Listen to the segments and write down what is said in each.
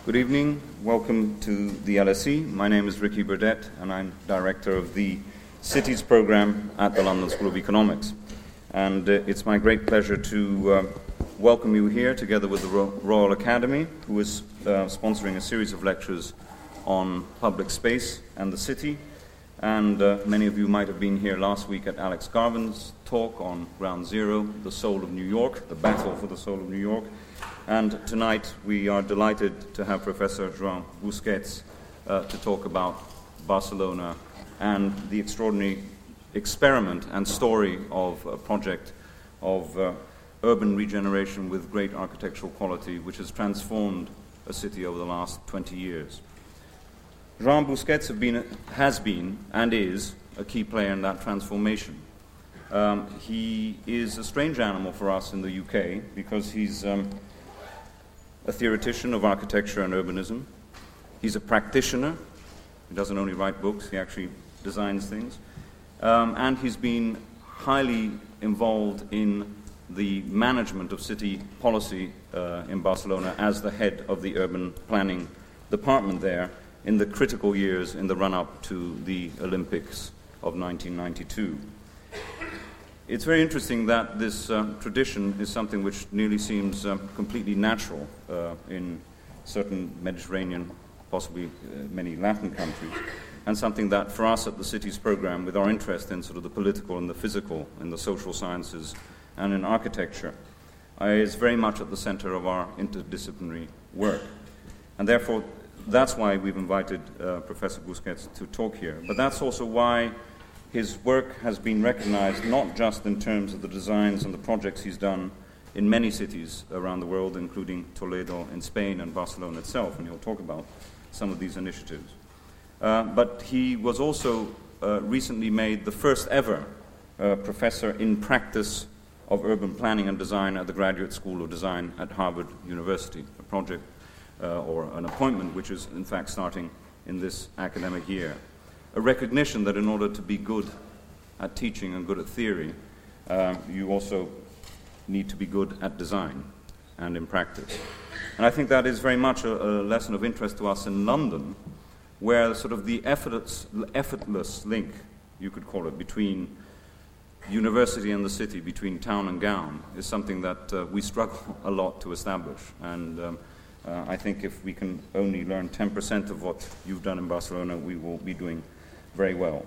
Good evening. Welcome to the LSE. My name is Ricky Burdett, and I'm Director of the Cities Programme at the London School of Economics. And it's my great pleasure to welcome you here together with the Royal Academy, who is sponsoring a series of lectures on public space and the city. And many of you might have been here last week at Alex Garvin's talk on Ground Zero, the soul of New York, the battle for the soul of New York. And tonight we are delighted to have Professor Joan Busquets to talk about Barcelona and the extraordinary experiment and story of a project of urban regeneration with great architectural quality, which has transformed a city over the last 20 years. Joan Busquets has been and is a key player in that transformation. He is a strange animal for us in the UK because he's a theoretician of architecture and urbanism. He's a practitioner. He doesn't only write books, he actually designs things. And he's been highly involved in the management of city policy in Barcelona as the head of the urban planning department there in the critical years in the run-up to the Olympics of 1992. It's very interesting that this tradition is something which nearly seems completely natural in certain Mediterranean, possibly many Latin countries, and something that for us at the Cities Programme, with our interest in sort of the political and the physical, in the social sciences and in architecture, is very much at the center of our interdisciplinary work. And therefore, that's why we've invited Professor Busquets to talk here. But that's also why his work has been recognized not just in terms of the designs and the projects he's done in many cities around the world, including Toledo in Spain and Barcelona itself, and he'll talk about some of these initiatives. But he was also recently made the first ever professor in practice of urban planning and design at the Graduate School of Design at Harvard University, a project or an appointment which is in fact starting in this academic year. A recognition that in order to be good at teaching and good at theory, you also need to be good at design and in practice. And I think that is very much a lesson of interest to us in London, where sort of the effortless link, you could call it, between university and the city, between town and gown, is something that we struggle a lot to establish. And I think if we can only learn 10% of what you've done in Barcelona, we will be doing very well.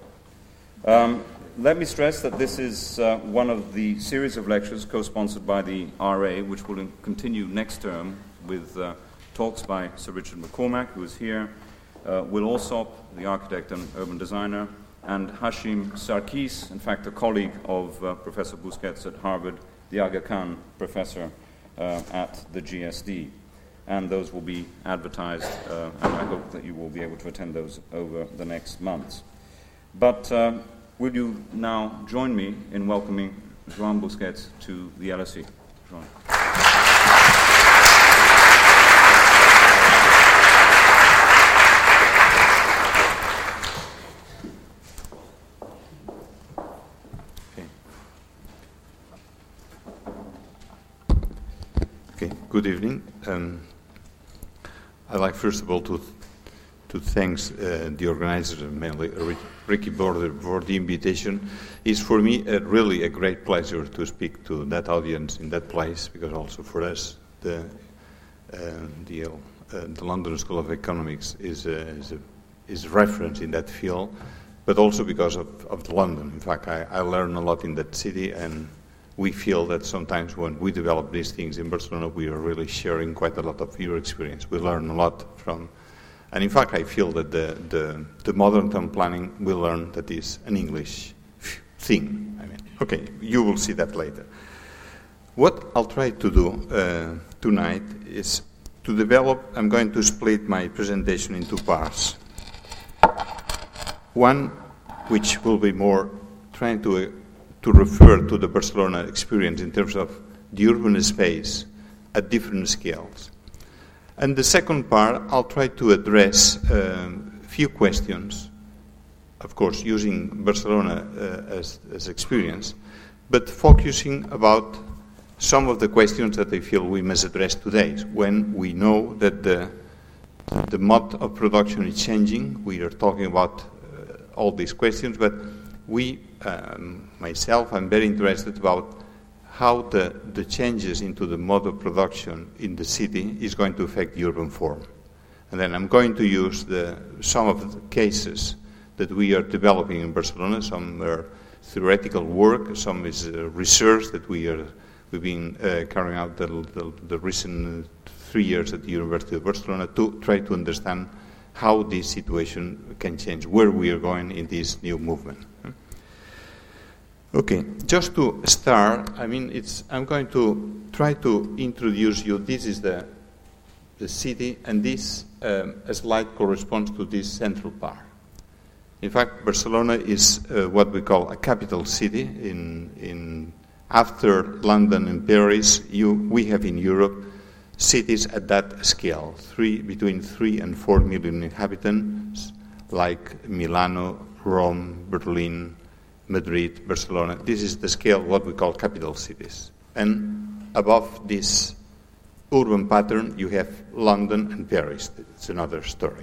Let me stress that this is one of the series of lectures co-sponsored by the RA, which will continue next term with talks by Sir Richard McCormack, who is here, Will Alsop, the architect and urban designer, and Hashim Sarkis, in fact a colleague of Professor Busquets at Harvard, the Aga Khan professor at the GSD. And those will be advertised, and I hope that you will be able to attend those over the next months. But will you now join me in welcoming Joan Busquets to the LSE? Joan. Okay, good evening. I'd like first of all to thank the organizer, mainly Ricky Border, for the invitation. It's for me really a great pleasure to speak to that audience in that place, because also for us the London School of Economics is reference in that field, but also because of London. In fact, I learn a lot in that city, and we feel that sometimes when we develop these things in Barcelona, we are really sharing quite a lot of your experience. We learn a lot from, and in fact, I feel that the modern town planning we learn that is an English thing. I mean, okay, you will see that later. What I'll try to do tonight is to develop. I'm going to split my presentation into parts. One, which will be more trying to refer to the Barcelona experience in terms of the urban space at different scales. And the second part, I'll try to address a few questions, of course, using Barcelona as experience, but focusing about some of the questions that I feel we must address today, when we know that the the mode of production is changing. We are talking about all these questions, but myself, I'm very interested about how the changes into the mode of production in the city is going to affect the urban form. And then I'm going to use some of the cases that we are developing in Barcelona. Some are theoretical work, some is research that we've been carrying out the recent 3 years at the University of Barcelona to try to understand how this situation can change, where we are going in this new movement. Okay, just to start, I'm going to try to introduce you. This is the city, and this slide corresponds to this central part. In fact, Barcelona is what we call a capital city. After London and Paris, we have in Europe cities at that scale, between 3 and 4 million inhabitants, like Milano, Rome, Berlin, Madrid, Barcelona. This is the scale, what we call capital cities. And above this urban pattern, you have London and Paris. It's another story.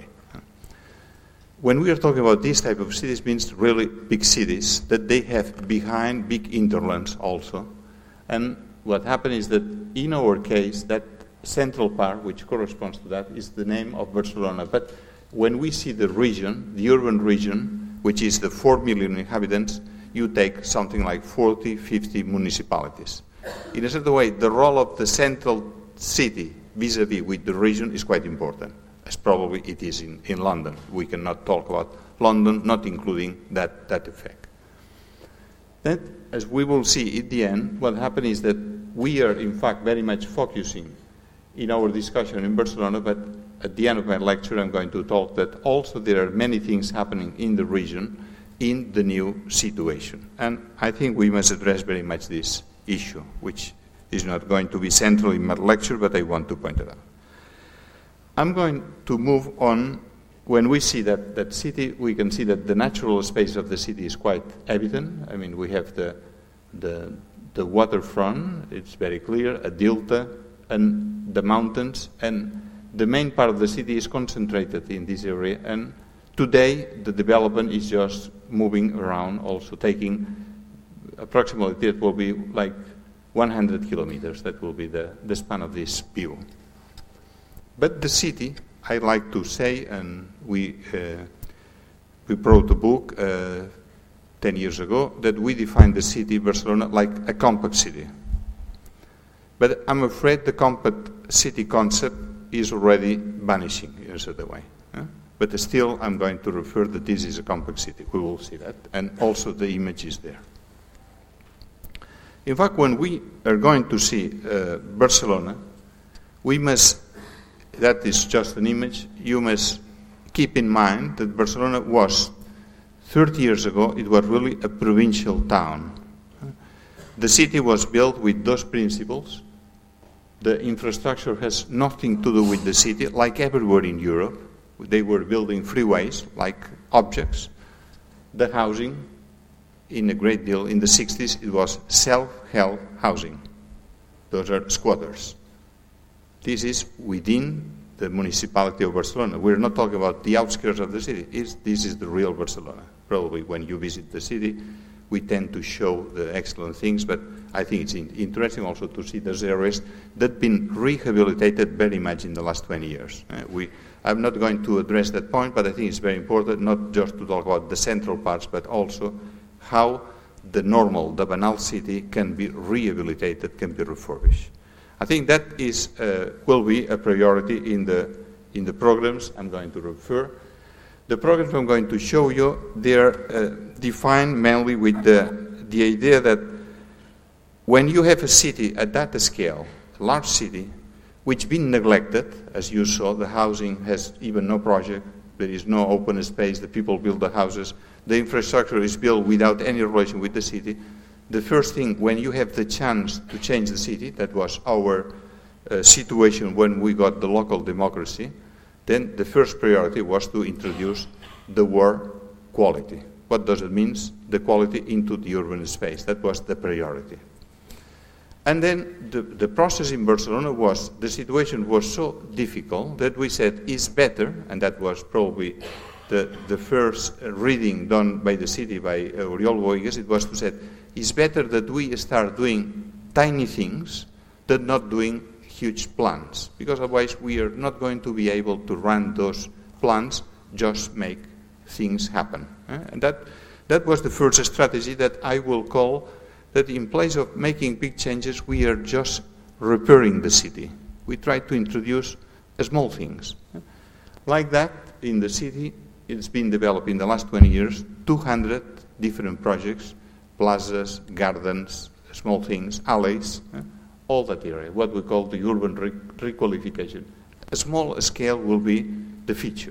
When we are talking about this type of cities, it means really big cities, that they have behind big hinterlands also. And what happened is that in our case, that central part, which corresponds to that, is the name of Barcelona. But when we see the region, the urban region, which is the 4 million inhabitants, you take something like 40, 50 municipalities. In a certain way, the role of the central city vis-a-vis with the region is quite important, as probably it is in London. We cannot talk about London not including that effect. Then, as we will see at the end, what happened is that we are in fact very much focusing in our discussion in Barcelona, but at the end of my lecture I'm going to talk that also there are many things happening in the region in the new situation. And I think we must address very much this issue, which is not going to be central in my lecture, but I want to point it out. I'm going to move on. When we see that city, we can see that the natural space of the city is quite evident. I mean, we have the waterfront, it's very clear, a delta, and the mountains, and the main part of the city is concentrated in this area. And today, the development is just moving around, also taking approximately, it will be like 100 kilometers. That will be the span of this view. But the city, I like to say, and we wrote a book 10 years ago, that we defined the city, Barcelona, like a compact city. But I'm afraid the compact city concept is already vanishing in a certain way. But still, I'm going to refer that this is a compact city. We will see that. And also the image is there. In fact, when we are going to see Barcelona, we must, that is just an image, you must keep in mind that Barcelona was, 30 years ago, it was really a provincial town. The city was built with those principles. The infrastructure has nothing to do with the city, like everywhere in Europe. They were building freeways, like objects. The housing, in a great deal, in the 60s, it was self-help housing. Those are squatters. This is within the municipality of Barcelona. We're not talking about the outskirts of the city. This is the real Barcelona. Probably when you visit the city, we tend to show the excellent things, but I think it's interesting also to see those areas that have been rehabilitated very much in the last 20 years. I'm not going to address that point, but I think it's very important not just to talk about the central parts, but also how the banal city can be rehabilitated, can be refurbished. I think that is will be a priority in the programs I'm going to refer. The programs I'm going to show you, they are defined mainly with the idea that when you have a city at that scale, a large city, which has been neglected, as you saw, the housing has even no project, there is no open space, the people build the houses, the infrastructure is built without any relation with the city. The first thing, when you have the chance to change the city, that was our situation when we got the local democracy, then the first priority was to introduce the word quality. What does it mean? The quality into the urban space. That was the priority. And then the process in Barcelona was, the situation was so difficult that we said, it's better, and that was probably the first reading done by the city, by Oriol Bohigas, it was to say, it's better that we start doing tiny things than not doing huge plans, because otherwise we are not going to be able to run those plans, just make things happen. And that was the first strategy that I will call that in place of making big changes, we are just repairing the city. We try to introduce small things. Like that, in the city, it's been developed in the last 20 years, 200 different projects, plazas, gardens, small things, alleys, all that area, what we call the urban requalification. A small scale will be the feature.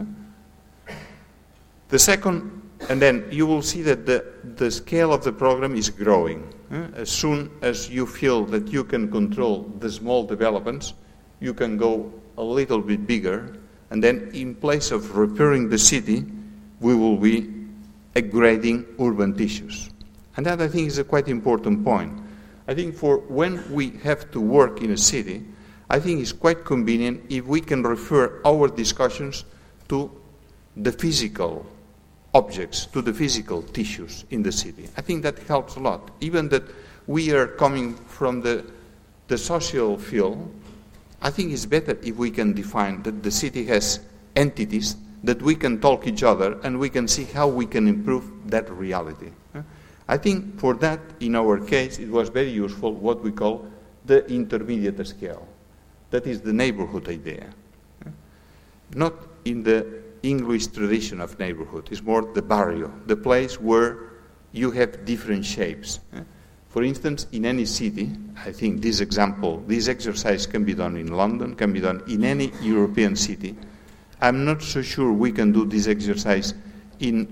The second, and then you will see that the scale of the program is growing. As soon as you feel that you can control the small developments, you can go a little bit bigger, and then in place of repairing the city, we will be upgrading urban tissues. And that, I think, is a quite important point. I think for when we have to work in a city, I think it's quite convenient if we can refer our discussions to the physical objects, to the physical tissues in the city. I think that helps a lot. Even that we are coming from the social field, I think it's better if we can define that the city has entities that we can talk each other and we can see how we can improve that reality. I think for that, in our case, it was very useful what we call the intermediate scale. That is the neighborhood idea. Not in the English tradition of neighborhood. It's more the barrio, the place where you have different shapes. For instance, in any city, I think this exercise can be done in London, can be done in any European city. I'm not so sure we can do this exercise in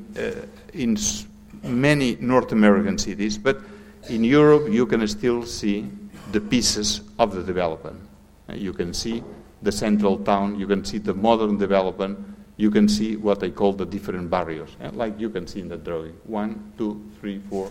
many North American cities, but in Europe you can still see the pieces of the development. You can see the central town, you can see the modern development, you can see what I call the different barrios, like you can see in the drawing. 1, 2, 3, 4.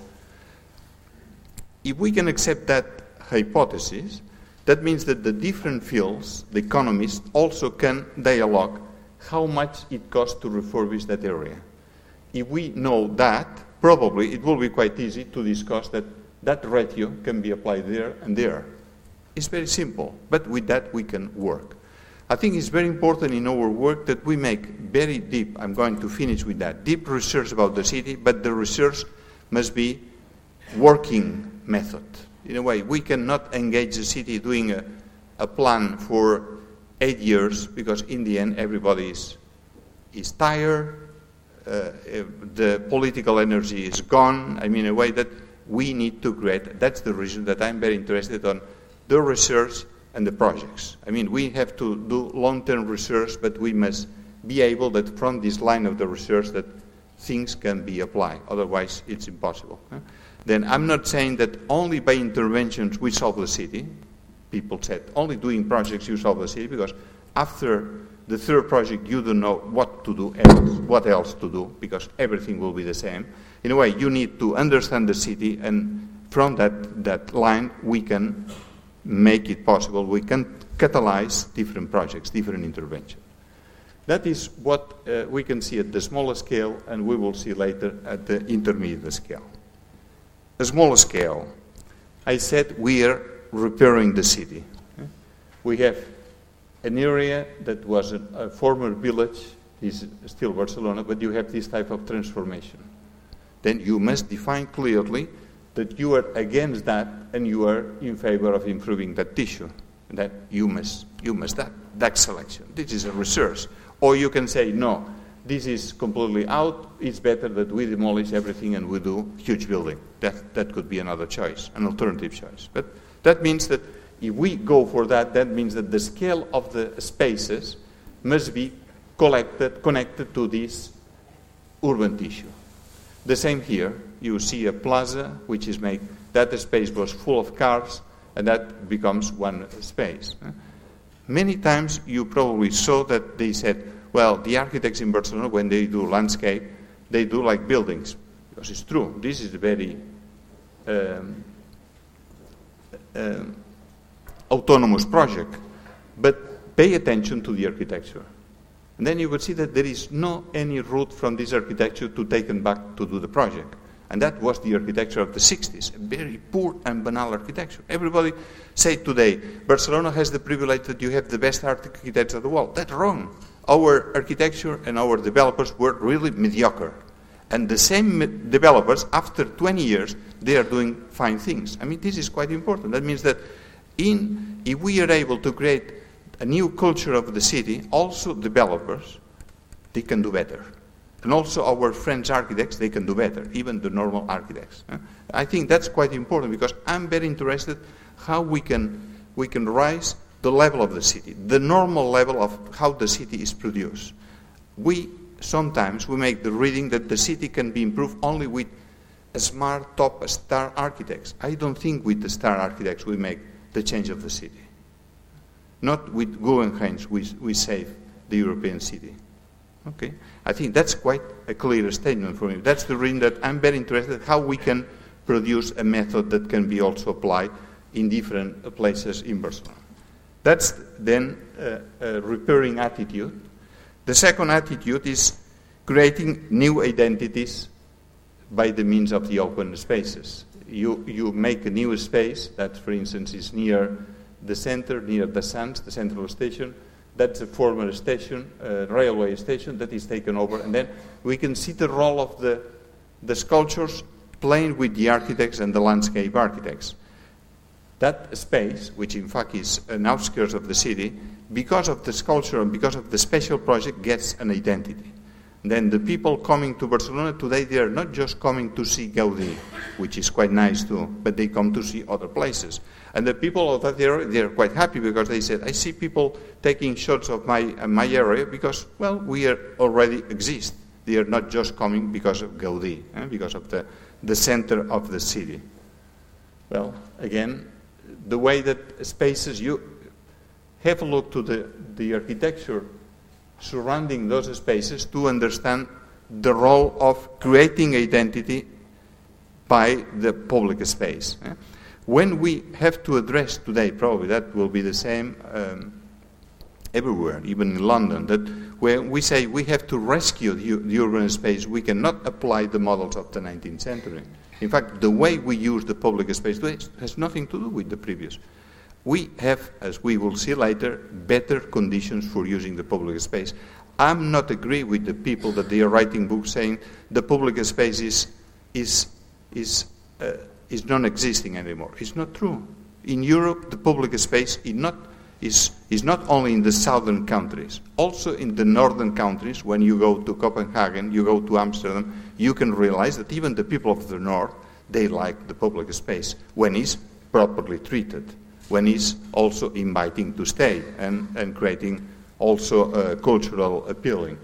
If we can accept that hypothesis, that means that the different fields, the economists, also can dialogue how much it costs to refurbish that area. If we know that, probably it will be quite easy to discuss that ratio can be applied there and there. It's very simple, but with that we can work. I think it's very important in our work that we make very deep, I'm going to finish with that, deep research about the city, but the research must be working method. In a way, we cannot engage the city doing a plan for 8 years, because in the end everybody is tired, the political energy is gone. I mean, in a way that we need to create. That's the reason that I'm very interested on the research and the projects. I mean, we have to do long-term research, but we must be able that from this line of the research that things can be applied. Otherwise, it's impossible. Then I'm not saying that only by interventions we solve the city. People said only doing projects you solve the city, because after the third project you don't know what to do else, what else to do, because everything will be the same. In a way, you need to understand the city, and from that line we can make it possible. We can catalyze different projects, different interventions. That is what we can see at the smaller scale, and we will see later at the intermediate scale. A smaller scale, I said we are repairing the city. We have an area that was a former village, is still Barcelona, but you have this type of transformation. Then you must define clearly that you are against that and you are in favor of improving that tissue. That you must that selection. This is a research. Or you can say, no, this is completely out, it's better that we demolish everything and we do huge building. That could be another choice, an alternative choice. But that means that if we go for that, that means that the scale of the spaces must be connected to this urban tissue. The same here. You see a plaza which is made, that space was full of cars, and that becomes one space. Many times you probably saw that they said, well, the architects in Barcelona, when they do landscape, they do like buildings. Because it's true. This is very autonomous project, but pay attention to the architecture. And then you would see that there is no any route from this architecture to taken back to do the project. And that was the architecture of the 60s, a very poor and banal architecture. Everybody say today, Barcelona has the privilege that you have the best architects of the world. That's wrong. Our architecture and our developers were really mediocre. And the same developers, after 20 years, they are doing fine things. I mean, this is quite important. That means that if we are able to create a new culture of the city, also developers, they can do better. And also our French architects, they can do better, even the normal architects. I think that's quite important because I'm very interested how we can rise the level of the city, the normal level of how the city is produced. Sometimes we make the reading that the city can be improved only with smart top star architects. I don't think with the star architects we make the change of the city. Not with Guggenheim we save the European city. Okay, I think that's quite a clear statement for me. That's the reason that I'm very interested how we can produce a method that can be also applied in different places in Barcelona. That's then a repairing attitude. The second attitude is creating new identities by the means of the open spaces. You make a new space that, for instance, is near the center, near the Sands, the central station. That's a former station, railway station that is taken over. And then we can see the role of the sculptures playing with the architects and the landscape architects. That space, which in fact is an outskirts of the city, because of the sculpture and because of the special project, gets an identity. Then the people coming to Barcelona today, they are not just coming to see Gaudí, which is quite nice too, but they come to see other places. And the people of that area, they are quite happy because they said, I see people taking shots of my area because, well, we already exist. They are not just coming because of Gaudí, because of the center of the city. Well, again, the way that spaces, you have a look to the architecture surrounding those spaces to understand the role of creating identity by the public space. When we have to address today, probably that will be the same everywhere, even in London, that when we say we have to rescue the urban space, we cannot apply the models of the 19th century. In fact, the way we use the public space today has nothing to do with the previous. We have, as we will see later, better conditions for using the public space. I'm not agree with the people that they are writing books saying the public space is non-existing anymore. It's not true. In Europe, the public space is not only in the southern countries, also in the northern countries. When you go to Copenhagen, you go to Amsterdam, you can realize that even the people of the north, they like the public space when it's properly treated, when it's also inviting to stay and creating also cultural appealing.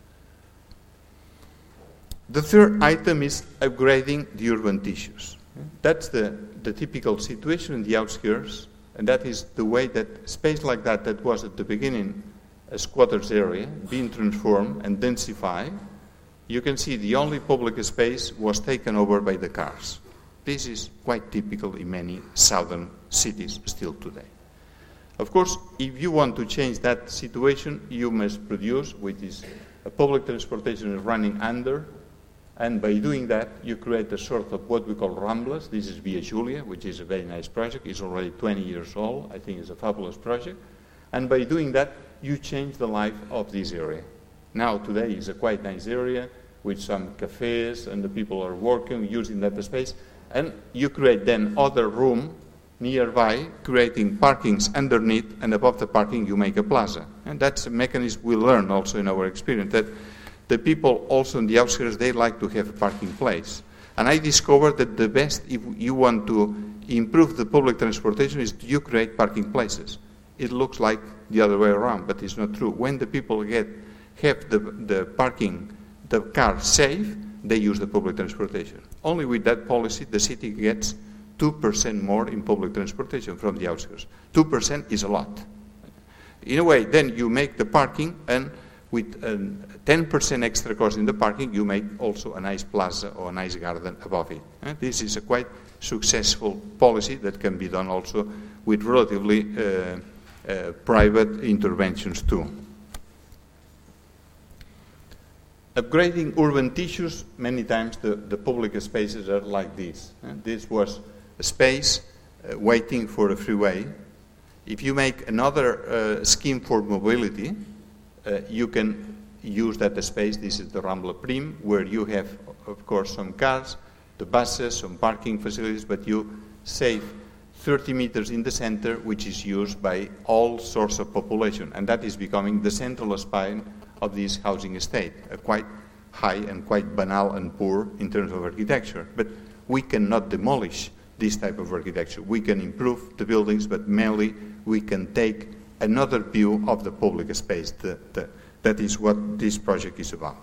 The third item is upgrading the urban tissues. That's the typical situation in the outskirts, and that is the way that space like that was at the beginning a squatters area, being transformed and densified. You can see the only public space was taken over by the cars. This is quite typical in many southern cities still today. Of course, if you want to change that situation, you must produce, which is a public transportation is running under, and by doing that, you create a sort of what we call Ramblas. This is Via Julia, which is a very nice project. It's already 20 years old. I think it's a fabulous project. And by doing that, you change the life of this area. Now, today, it's a quite nice area with some cafes, and the people are working, using that space. And you create then other room nearby, creating parkings underneath, and above the parking, you make a plaza. And that's a mechanism we learned also in our experience, that the people also in the outskirts, they like to have a parking place. And I discovered that the best, if you want to improve the public transportation, is you create parking places. It looks like the other way around, but it's not true. When the people have the parking, the car safe, they use the public transportation. Only with that policy, the city gets 2% more in public transportation from the outskirts. 2% is a lot. In a way, then you make the parking, and with a 10% extra cost in the parking, you make also a nice plaza or a nice garden above it. This is a quite successful policy that can be done also with relatively private interventions too. Upgrading urban tissues, many times the public spaces are like this. This was a space waiting for a freeway. If you make another scheme for mobility, you can use that space. This is the Rambla Prim, where you have, of course, some cars, the buses, some parking facilities, but you save 30 meters in the center, which is used by all sorts of population, and that is becoming the central spine of this housing estate, quite high and quite banal and poor in terms of architecture. But we cannot demolish this type of architecture. We can improve the buildings, but mainly we can take another view of the public space. That is what this project is about.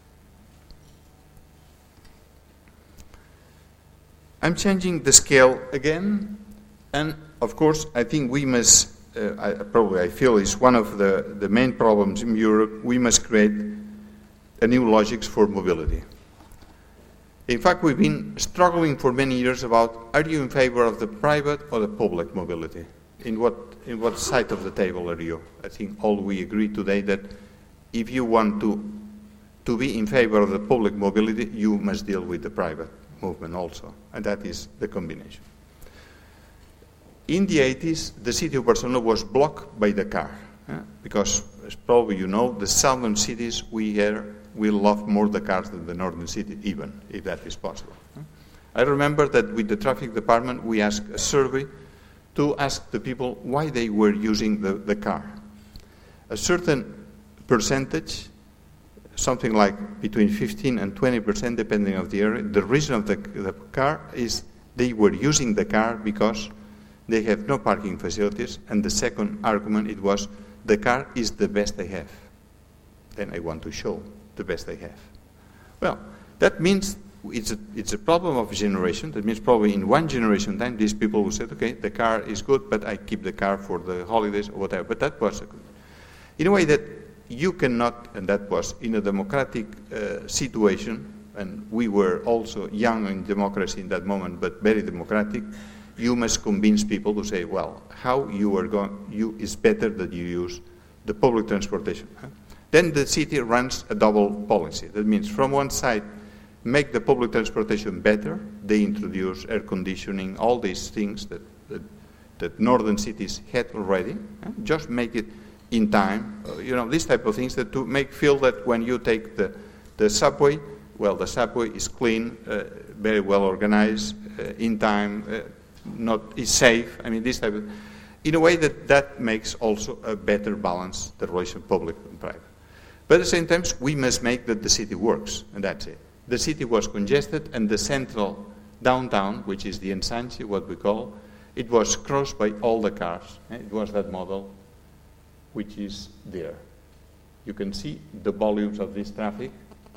I'm changing the scale again, and of course I think we must, I feel is one of the main problems in Europe, we must create a new logics for mobility. In fact, we've been struggling for many years about, are you in favor of the private or the public mobility? In what side of the table are you? I think all we agree today that if you want to be in favor of the public mobility, you must deal with the private movement also, and that is the combination. In the 80s, the city of Barcelona was blocked by the car, because, as probably you know, the southern cities we love more the cars than the northern city, even, if that is possible. I remember that with the traffic department, we asked a survey to ask the people why they were using the car. A certain percentage, something like between 15 and 20%, depending on the area, the reason of the car is they were using the car because they have no parking facilities, and the second argument, it was, the car is the best they have. Then I want to show the best they have. Well, that means it's a problem of generation. That means probably in one generation time, these people will say, okay, the car is good, but I keep the car for the holidays or whatever. But that was in a way that you cannot, and that was in a democratic situation, and we were also young in democracy in that moment, but very democratic. You must convince people to say, well, how you are going, it's better that you use the public transportation. Then the city runs a double policy. That means from one side, make the public transportation better. They introduce air conditioning, all these things that northern cities had already. Just make it in time. These type of things that to make feel that when you take the subway, well, the subway is clean, very well organized, in time, is safe. I mean, this type of, in a way that makes also a better balance, the relation public and private. But at the same time, we must make that the city works, and that's it. The city was congested, and the central downtown, which is the Ensanche, what we call, it was crossed by all the cars. It was that model, which is there. You can see the volumes of this traffic.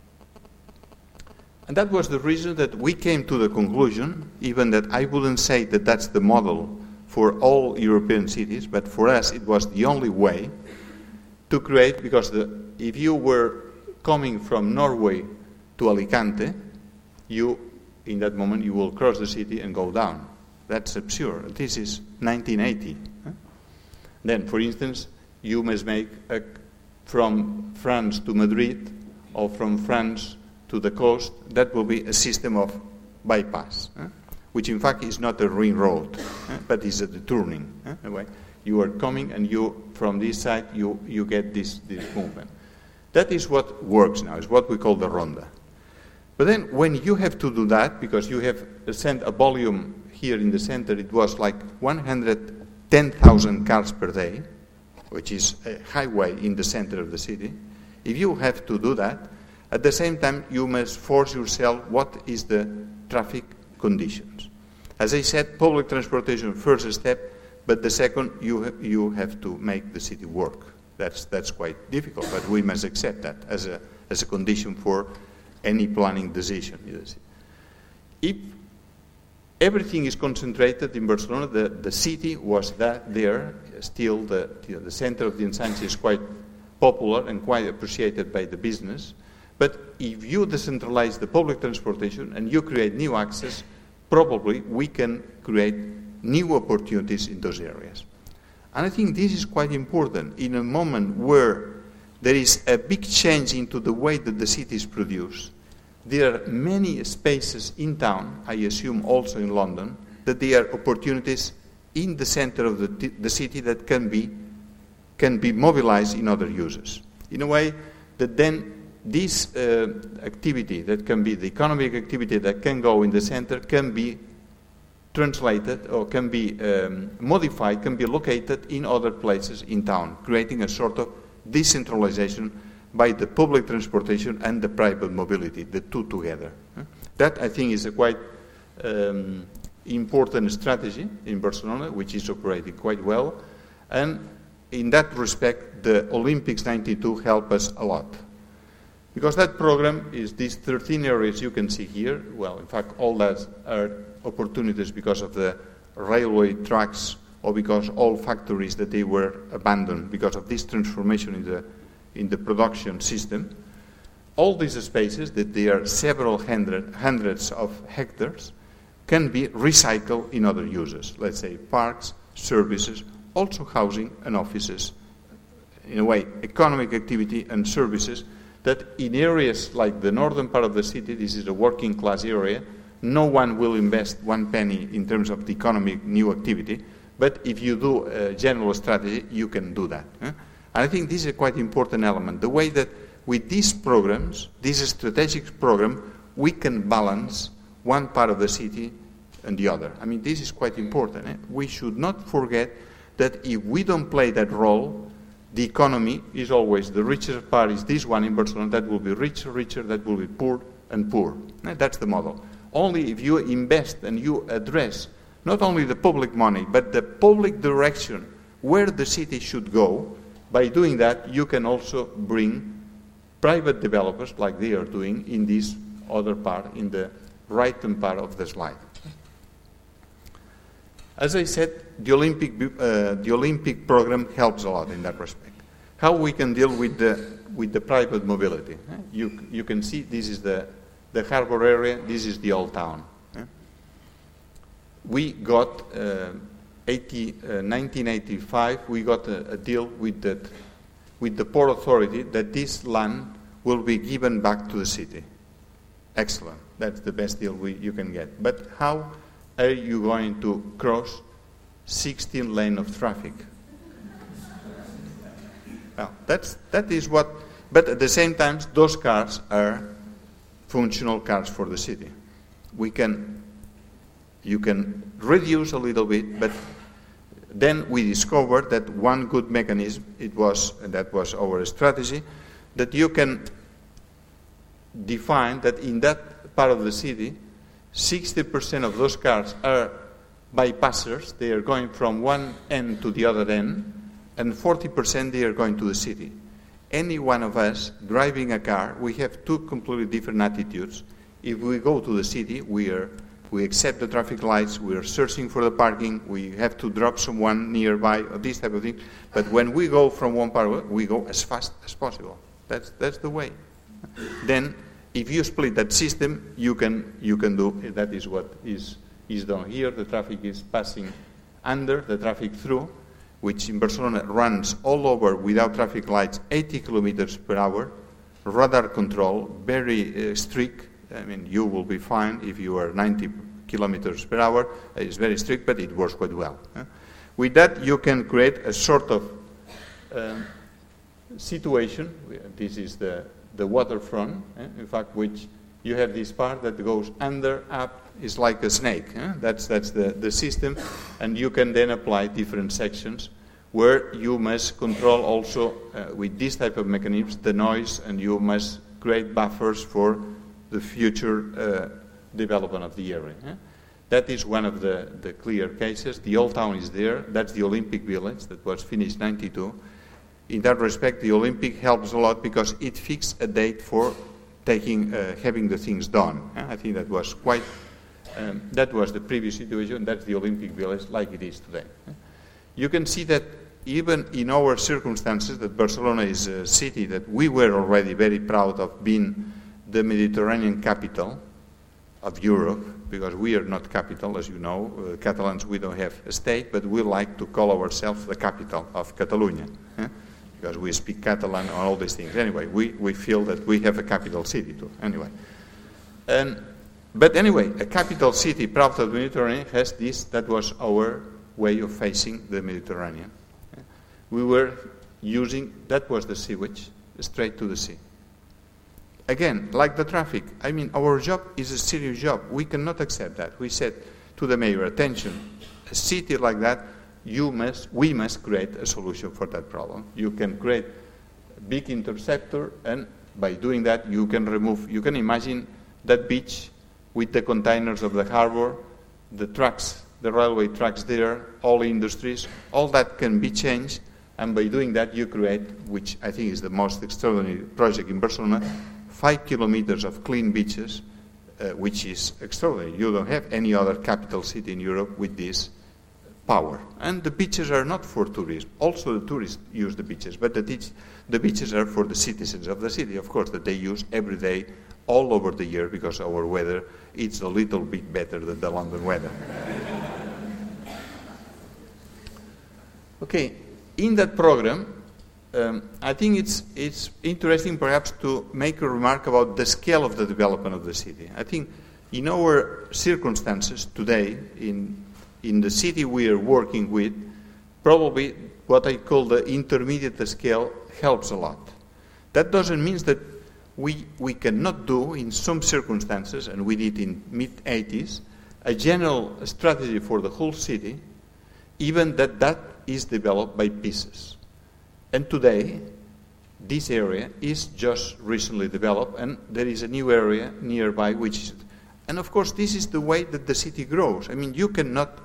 And that was the reason that we came to the conclusion, even that I wouldn't say that that's the model for all European cities, but for us it was the only way to create, because if you were coming from Norway to Alicante, in that moment, you will cross the city and go down. That's absurd. This is 1980. Then, for instance, you must make from France to Madrid, or from France to the coast. That will be a system of bypass, which in fact is not a ring road, but is a turning. Anyway, you are coming, and from this side you get this movement. That is what works now. It's what we call the Ronda. But then when you have to do that, because you have sent a volume here in the center, it was like 110,000 cars per day, which is a highway in the center of the city. If you have to do that, at the same time, you must force yourself what is the traffic conditions. As I said, public transportation, first step, but the second, you have to make the city work. That's quite difficult, but we must accept that as a condition for any planning decision. If everything is concentrated in Barcelona, the city was there. Still, the center of the Ensanche is quite popular and quite appreciated by the business. But if you decentralize the public transportation and you create new access, probably we can create new opportunities in those areas. And I think this is quite important in a moment where there is a big change into the way that the city is produced. There are many spaces in town, I assume also in London, that there are opportunities in the center of the city that can be mobilized in other uses. In a way that then this activity that can be the economic activity that can go in the center can be translated or can be modified, can be located in other places in town, creating a sort of decentralization by the public transportation and the private mobility, the two together. That, I think, is a quite important strategy in Barcelona, which is operating quite well. And in that respect, the Olympics 92 help us a lot. Because that program is these 13 areas you can see here. Well, in fact, all that are opportunities because of the railway tracks or because all factories that they were abandoned because of this transformation in the production system. All these spaces, that they are several hundreds of hectares, can be recycled in other uses. Let's say parks, services, also housing and offices. In a way, economic activity and services that in areas like the northern part of the city, this is a working class area, no one will invest one penny in terms of the economic new activity, but if you do a general strategy, you can do that. And I think this is a quite important element. The way that with these programs, this strategic program, we can balance one part of the city and the other. I mean, this is quite important. We should not forget that if we don't play that role, the economy is always the richest part is this one in Barcelona, that will be richer, that will be poor and poor. That's the model. Only if you invest and you address not only the public money, but the public direction where the city should go, by doing that, you can also bring private developers, like they are doing in this other part, in the right-hand part of the slide. As I said, the Olympic program helps a lot in that respect. How we can deal with the private mobility? You can see this is the harbor area, this is the old town. We got 1985. We got a deal with the Port Authority that this land will be given back to the city. Excellent. That's the best deal you can get. But how are you going to cross 16 lanes of traffic? Well, that is what. But at the same time, those cars are functional cars for the city. You can reduce a little bit, but then we discovered that one good mechanism, and that was our strategy, that you can define that in that part of the city, 60% of those cars are bypassers. They are going from one end to the other end, and 40% they are going to the city. Any one of us driving a car, we have two completely different attitudes. If we go to the city, we accept the traffic lights, we are searching for the parking, we have to drop someone nearby, or this type of thing. But when we go from one part, we go as fast as possible. That's the way. Then, if you split that system, you can do, that is what is done here. The traffic is passing under, the traffic through, which in Barcelona runs all over without traffic lights, 80 kilometers per hour, radar control, very strict. I mean, you will be fine if you are 90 kilometers per hour. It's very strict, but it works quite well. With that, you can create a sort of situation. This is the waterfront, in fact, which you have this part that goes under, up, is like a snake. That's the system, and you can then apply different sections where you must control also with this type of mechanisms the noise, and you must create buffers for the future development of the area. That is one of the clear cases. The old town is there. That's the Olympic Village that was finished in '92. In that respect, the Olympic helps a lot because it fixed a date for having the things done. I think that was that was the previous situation. That's the Olympic Village like it is today. You can see that even in our circumstances, that Barcelona is a city that we were already very proud of being the Mediterranean capital of Europe, because we are not capital, as you know. Catalans, we don't have a state, but we like to call ourselves the capital of Catalonia, because we speak Catalan and all these things. Anyway, we feel that we have a capital city too. Anyway, but anyway, a capital city proud of the Mediterranean has this. That was our way of facing the Mediterranean. We were using, that was the sewage, straight to the sea. Again, like the traffic, I mean, our job is a serious job. We cannot accept that. We said to the mayor, attention, a city like that, we must create a solution for that problem. You can create a big interceptor, and by doing that, you can imagine that beach with the containers of the harbor, the trucks, the railway tracks there, all industries, all that can be changed, and by doing that you create, which I think is the most extraordinary project in Barcelona, 5 kilometers of clean beaches, which is extraordinary. You don't have any other capital city in Europe with this power. And the beaches are not for tourism. Also the tourists use the beaches, but the beaches are for the citizens of the city, of course, that they use every day, all over the year, because our weather is a little bit better than the London weather. Okay, in that program, I think it's interesting perhaps to make a remark about the scale of the development of the city. I think in our circumstances today, in the city we are working with, probably what I call the intermediate scale helps a lot. That doesn't mean that we cannot do, in some circumstances, and we did in mid-80s, a general strategy for the whole city, even that is developed by pieces. And today, this area is just recently developed, and there is a new area nearby, which is, and of course, this is the way that the city grows. I mean, you cannot,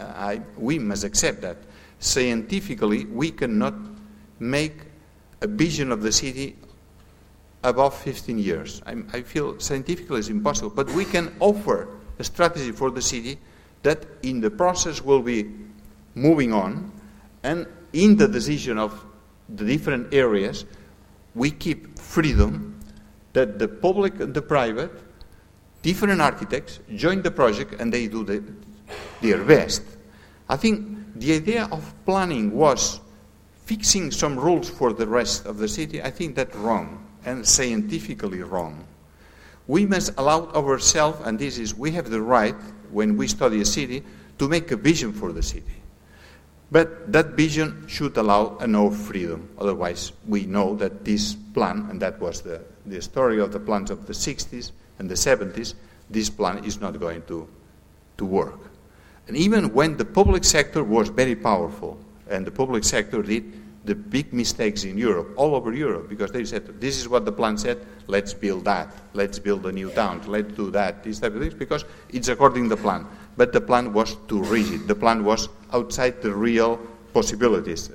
we must accept that. Scientifically, we cannot make a vision of the city above 15 years. I feel scientifically it's impossible, but we can offer a strategy for the city that in the process will be moving on, and in the decision of the different areas, we keep freedom that the public and the private, different architects, join the project and they do their best. I think the idea of planning was fixing some rules for the rest of the city. I think that's wrong, and scientifically wrong. We must allow ourselves, and this is, we have the right, when we study a city, to make a vision for the city. But that vision should allow enough freedom. Otherwise, we know that this plan, and that was the story of the plans of the 60s and the 70s, this plan is not going to work. And even when the public sector was very powerful, and the public sector did the big mistakes in Europe, all over Europe, because they said, this is what the plan said, let's build that, let's build a new town, let's do that, these type of things, because it's according to the plan. But the plan was too rigid. The plan was outside the real possibilities,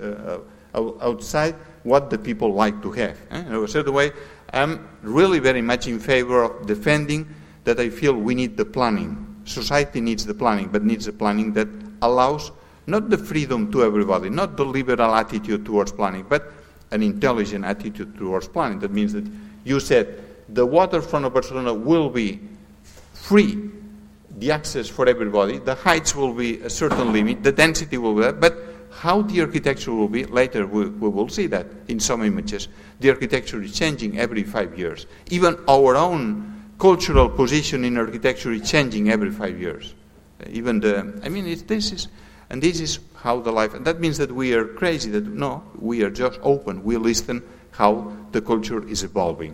outside what the people like to have. In a certain way, I'm really very much in favor of defending that I feel we need the planning. Society needs the planning, but needs a planning that allows not the freedom to everybody, not the liberal attitude towards planning, but an intelligent attitude towards planning. That means that you said the waterfront of Barcelona will be free, the access for everybody, the heights will be a certain limit, the density will be there, but how the architecture will be, later we will see that in some images. The architecture is changing every 5 years. Even our own cultural position in architecture is changing every 5 years. Even this is how the life, and that means that we are crazy, that no, we are just open, we listen how the culture is evolving.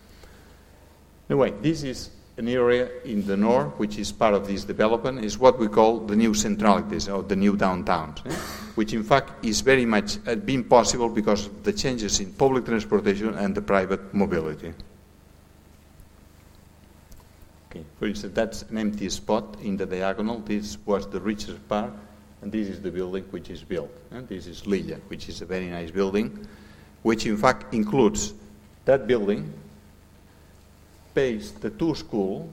Anyway, this is an area in the north, which is part of this development, is what we call the new centralities, or the new downtowns, which in fact is very much been possible because of the changes in public transportation and the private mobility. Okay, for instance, that's an empty spot in the diagonal. This was the richest part, and this is the building which is built. This is Lilla, which is a very nice building, which in fact includes that building, pays the two schools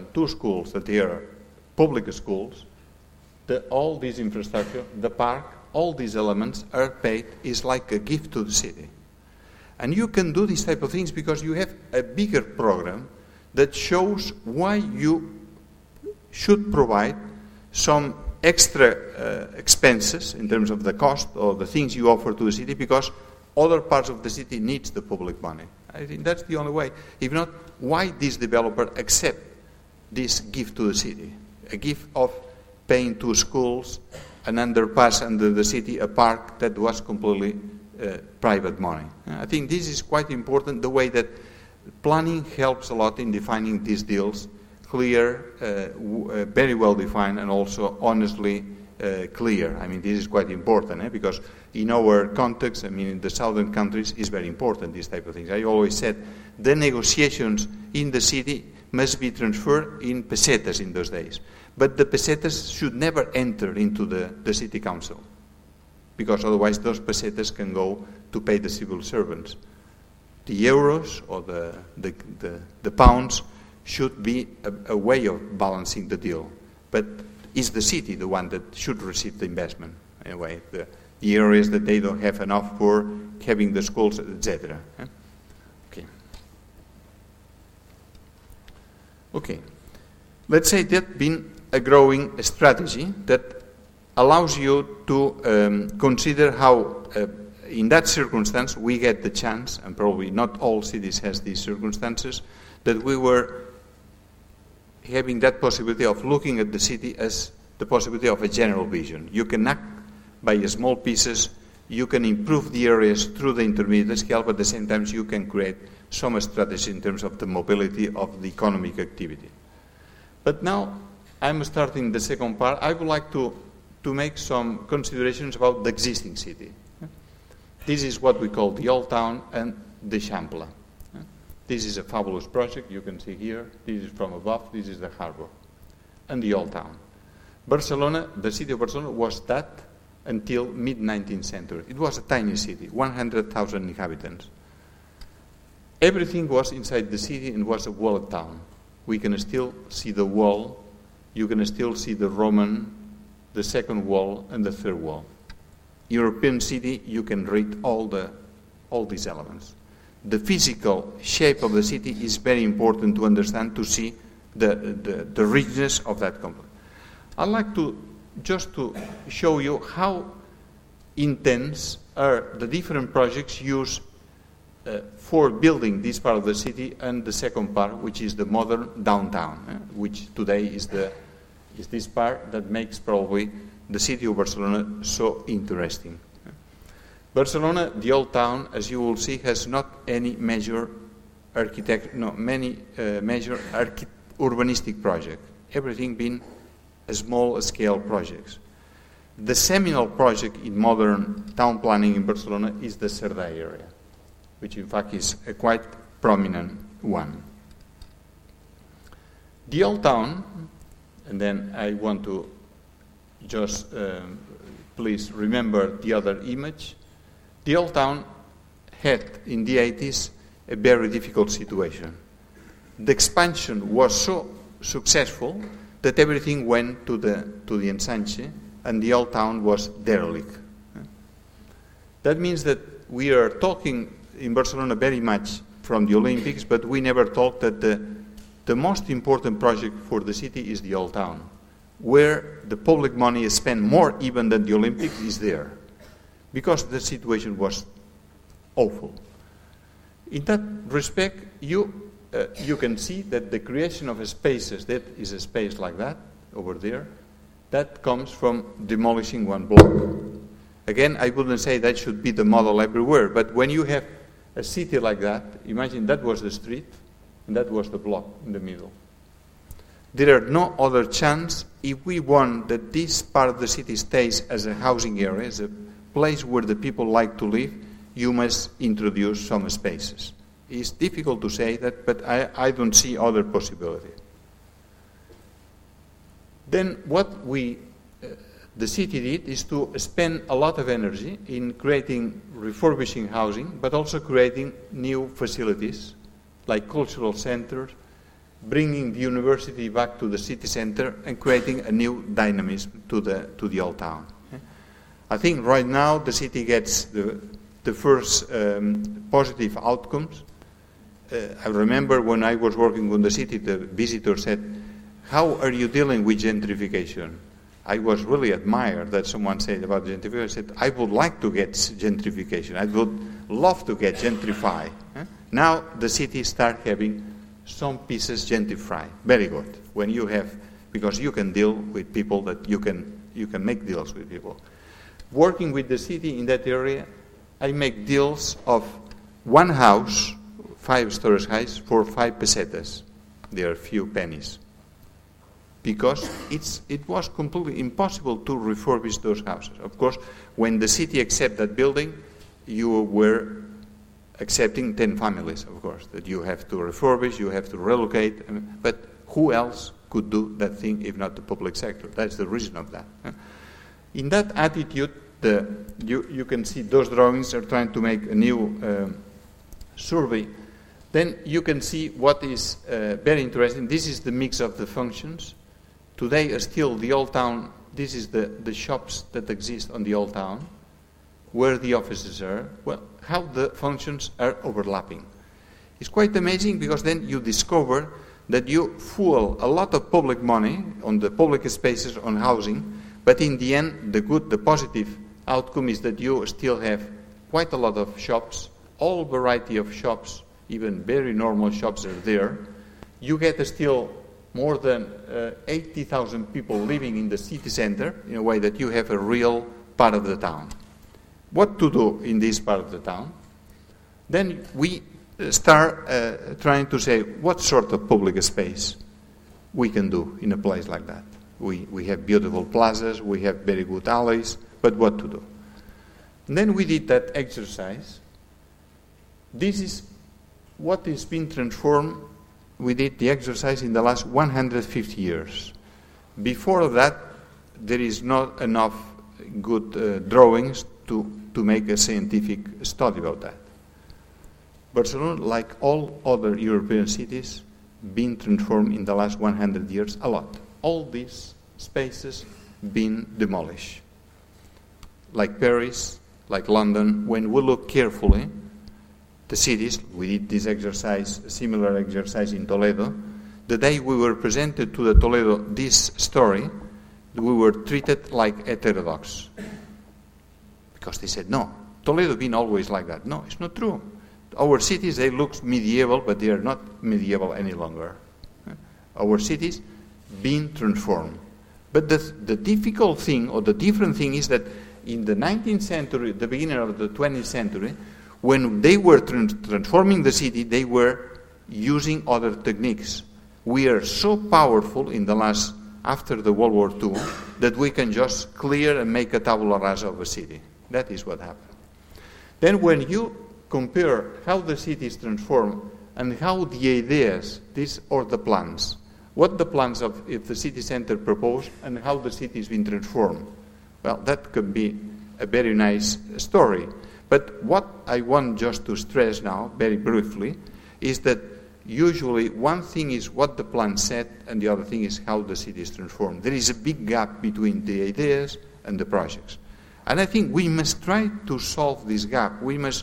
that they are public schools, all this infrastructure, the park, all these elements are paid is like a gift to the city. And you can do these type of things because you have a bigger program that shows why you should provide some extra expenses in terms of the cost or the things you offer to the city, because other parts of the city needs the public money. I think that's the only way. If not, why this developer accept this gift to the city? A gift of paying 2 schools, an underpass under the city, a park that was completely private money. I think this is quite important, the way that planning helps a lot in defining these deals, clear, very well defined, and also honestly clear. I mean, this is quite important, because in our context, I mean, in the southern countries, is very important, these type of things. I always said the negotiations in the city must be transferred in pesetas in those days. But the pesetas should never enter into the city council, because otherwise those pesetas can go to pay the civil servants. The euros or the pounds should be a way of balancing the deal. But is the city the one that should receive the investment? Anyway, the areas that they don't have enough for having the schools, etc. Okay. Let's say that been a growing strategy that allows you to consider how, in that circumstance, we get the chance, and probably not all cities has these circumstances, that we were having that possibility of looking at the city as the possibility of a general vision. You can act by small pieces, you can improve the areas through the intermediate scale, but at the same time you can create some strategy in terms of the mobility of the economic activity. But now I'm starting the second part. I would like to make some considerations about the existing city. This is what we call the Old Town and the Eixample. This is a fabulous project, you can see here. This is from above, this is the harbor. And the Old Town. Barcelona, the city of Barcelona, was that until mid-19th century. It was a tiny city, 100,000 inhabitants. Everything was inside the city and was a walled town. We can still see the wall, you can still see the Roman, the second wall, and the third wall. European city, you can read all these elements. The physical shape of the city is very important to understand, to see the richness of that complex. I'd like to just to show you how intense are the different projects used for building this part of the city, and the second part, which is the modern downtown, which today is this part that makes probably the city of Barcelona so interesting. Barcelona, the Old Town, as you will see, has not any major urbanistic project. Everything been small-scale projects. The seminal project in modern town planning in Barcelona is the Cerdà area, which in fact is a quite prominent one. The Old Town, and then I want to just please remember the other image. The Old Town had in the 80s a very difficult situation. The expansion was so successful that everything went to the Ensanche, and the Old Town was derelict. That means that we are talking in Barcelona very much from the Olympics, but we never thought that the most important project for the city is the Old Town, where the public money is spent more even than the Olympics is there, because the situation was awful. In that respect, you can see that the creation of spaces, that is a space like that, over there, that comes from demolishing one block. Again, I wouldn't say that should be the model everywhere, but when you have a city like that, imagine that was the street, and that was the block in the middle. There are no other chance if we want that this part of the city stays as a housing area, as a place where the people like to live, you must introduce some spaces. It's difficult to say that, but I don't see other possibility. Then what the city did is to spend a lot of energy in creating, refurbishing housing, but also creating new facilities like cultural centers, bringing the university back to the city center and creating a new dynamism to the Old Town. I think right now the city gets the first positive outcomes. I remember when I was working on the city, the visitor said, "How are you dealing with gentrification?" I was really admired that someone said about gentrification. I said, "I would like to get gentrification. I would love to get gentrified." Now the city start having some pieces gentrified. Very good. When you have, because you can deal with people that you can make deals with people. Working with the city in that area, I make deals of one house, 5 stories high, for 5 pesetas. There are few pennies. Because it was completely impossible to refurbish those houses. Of course, when the city accepted that building, you were accepting 10 families, of course, that you have to refurbish, you have to relocate. But who else could do that thing if not the public sector? That's the reason of that. In that attitude, you can see those drawings are trying to make a new survey. Then you can see what is very interesting. This is the mix of the functions. Today, still the old town, this is the shops that exist on the old town, where the offices are, well, how the functions are overlapping. It's quite amazing because then you discover that you fuel a lot of public money on the public spaces, on housing, but in the end, the positive outcome is that you still have quite a lot of shops, all variety of shops, even very normal shops are there. You get still more than 80,000 people living in the city center in a way that you have a real part of the town. What to do in this part of the town? Then we start trying to say what sort of public space we can do in a place like that. We have beautiful plazas, we have very good alleys, but what to do? And then we did that exercise. This is what has been transformed. We did the exercise in the last 150 years. Before that, there is not enough good drawings to make a scientific study about that. Barcelona, like all other European cities, been transformed in the last 100 years a lot. All these spaces been demolished. Like Paris, like London, when we look carefully, the cities, we did this exercise, a similar exercise in Toledo. The day we were presented to the Toledo this story, we were treated like heterodox. Because they said, no, Toledo been always like that. No, it's not true. Our cities, they look medieval, but they are not medieval any longer. Our cities been transformed. But the difficult thing, or the different thing, is that in the 19th century, the beginning of the 20th century, when they were transforming the city, they were using other techniques. We are so powerful in the last, after the World War II, that we can just clear and make a tabula rasa of a city. That is what happened. Then when you compare how the city is transformed and how the ideas, these are the plans, what the plans of if the city center proposed and how the city has been transformed, well, that could be a very nice story. But what I want just to stress now, very briefly, is that usually one thing is what the plan said and the other thing is how the city is transformed. There is a big gap between the ideas and the projects. And I think we must try to solve this gap. We must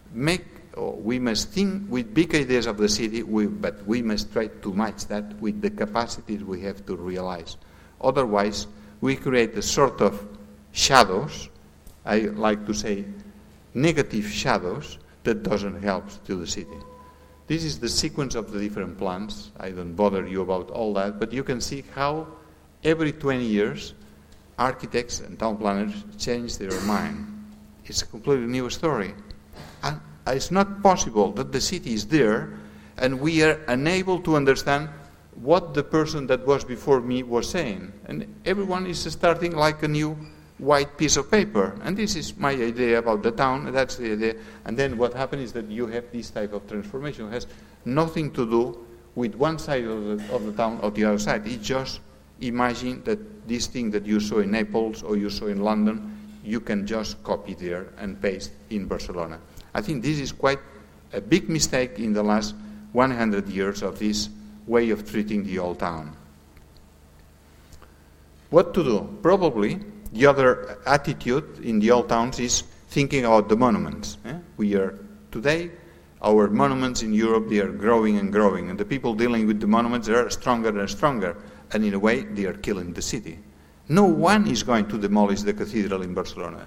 think with big ideas of the city, but we must try to match that with the capacities we have to realize. Otherwise, we create a sort of shadows, I like to say, negative shadows that doesn't help to the city. This is the sequence of the different plans. I don't bother you about all that, but you can see how every 20 years architects and town planners change their mind. It's a completely new story. And it's not possible that the city is there and we are unable to understand what the person that was before me was saying. And everyone is starting like a new white piece of paper, and this is my idea about the town, that's the idea. And then what happens is that you have this type of transformation. It has nothing to do with one side of the town or the other side. It's just imagine that this thing that you saw in Naples or you saw in London, you can just copy there and paste in Barcelona. I think this is quite a big mistake in the last 100 years of this way of treating the old town. What to do? Probably The other attitude in the old towns is thinking about the monuments. Today, our monuments in Europe, they are growing and growing, and the people dealing with the monuments are stronger and stronger, and in a way, they are killing the city. No one is going to demolish the cathedral in Barcelona.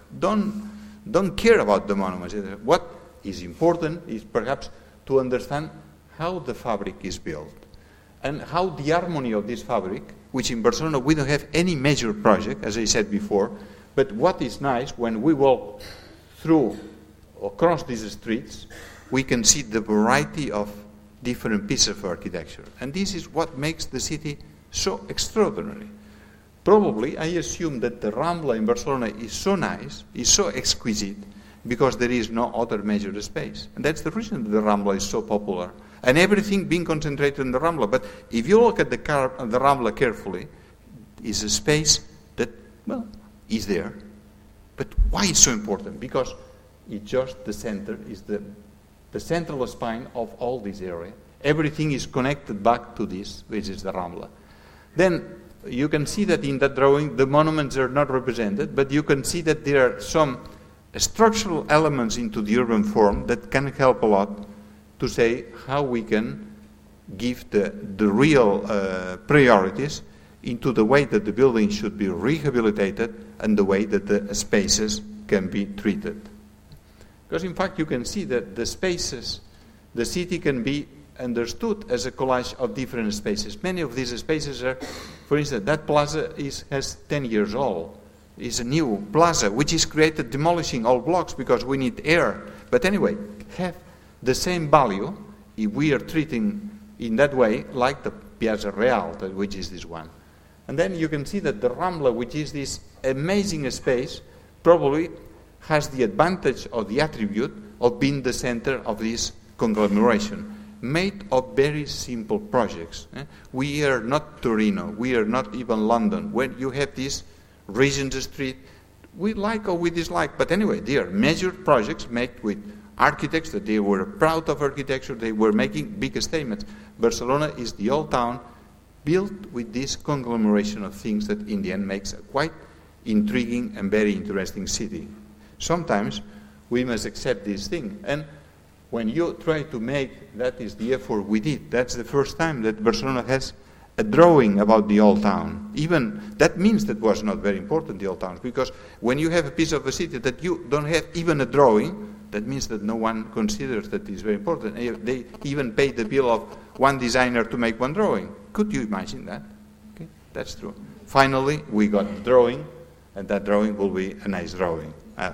Don't care about the monuments. What is important is perhaps to understand how the fabric is built and how the harmony of this fabric, which in Barcelona we don't have any major project, as I said before, but what is nice, when we walk through or across these streets, we can see the variety of different pieces of architecture. And this is what makes the city so extraordinary. Probably, I assume that the Rambla in Barcelona is so nice, is so exquisite, because there is no other major space. And that's the reason that the Rambla is so popular. And everything being concentrated in the Rambla. But if you look at the Rambla carefully, it's a space that, well, is there. But why it's so important? Because it's just the center, is the central spine of all this area. Everything is connected back to this, which is the Rambla. Then you can see that in that drawing, the monuments are not represented, but you can see that there are some structural elements into the urban form that can help a lot to say how we can give the real priorities into the way that the building should be rehabilitated and the way that the spaces can be treated. Because in fact you can see that the spaces, the city can be understood as a collage of different spaces. Many of these spaces are, for instance, that plaza has 10 years old. It's a new plaza which is created demolishing all blocks because we need air. But anyway, have the same value if we are treating in that way like the Piazza Real, which is this one. And then you can see that the Rambla, which is this amazing space, probably has the advantage or the attribute of being the center of this conglomeration, made of very simple projects. We are not Torino, we are not even London. When you have this Regent Street, we like or we dislike, but anyway, they are major projects made with architects that they were proud of architecture, they were making big statements. Barcelona is the old town built with this conglomeration of things that in the end makes a quite intriguing and very interesting city. Sometimes we must accept this thing, and when you try to make, that is the effort we did. That's the first time that Barcelona has a drawing about the old town. Even that means that was not very important, the old towns, because when you have a piece of a city that you don't have even a drawing, that means that no one considers that it's very important. They even pay the bill of one designer to make one drawing. Could you imagine that? Okay, that's true. Finally, we got the drawing, and that drawing will be a nice drawing.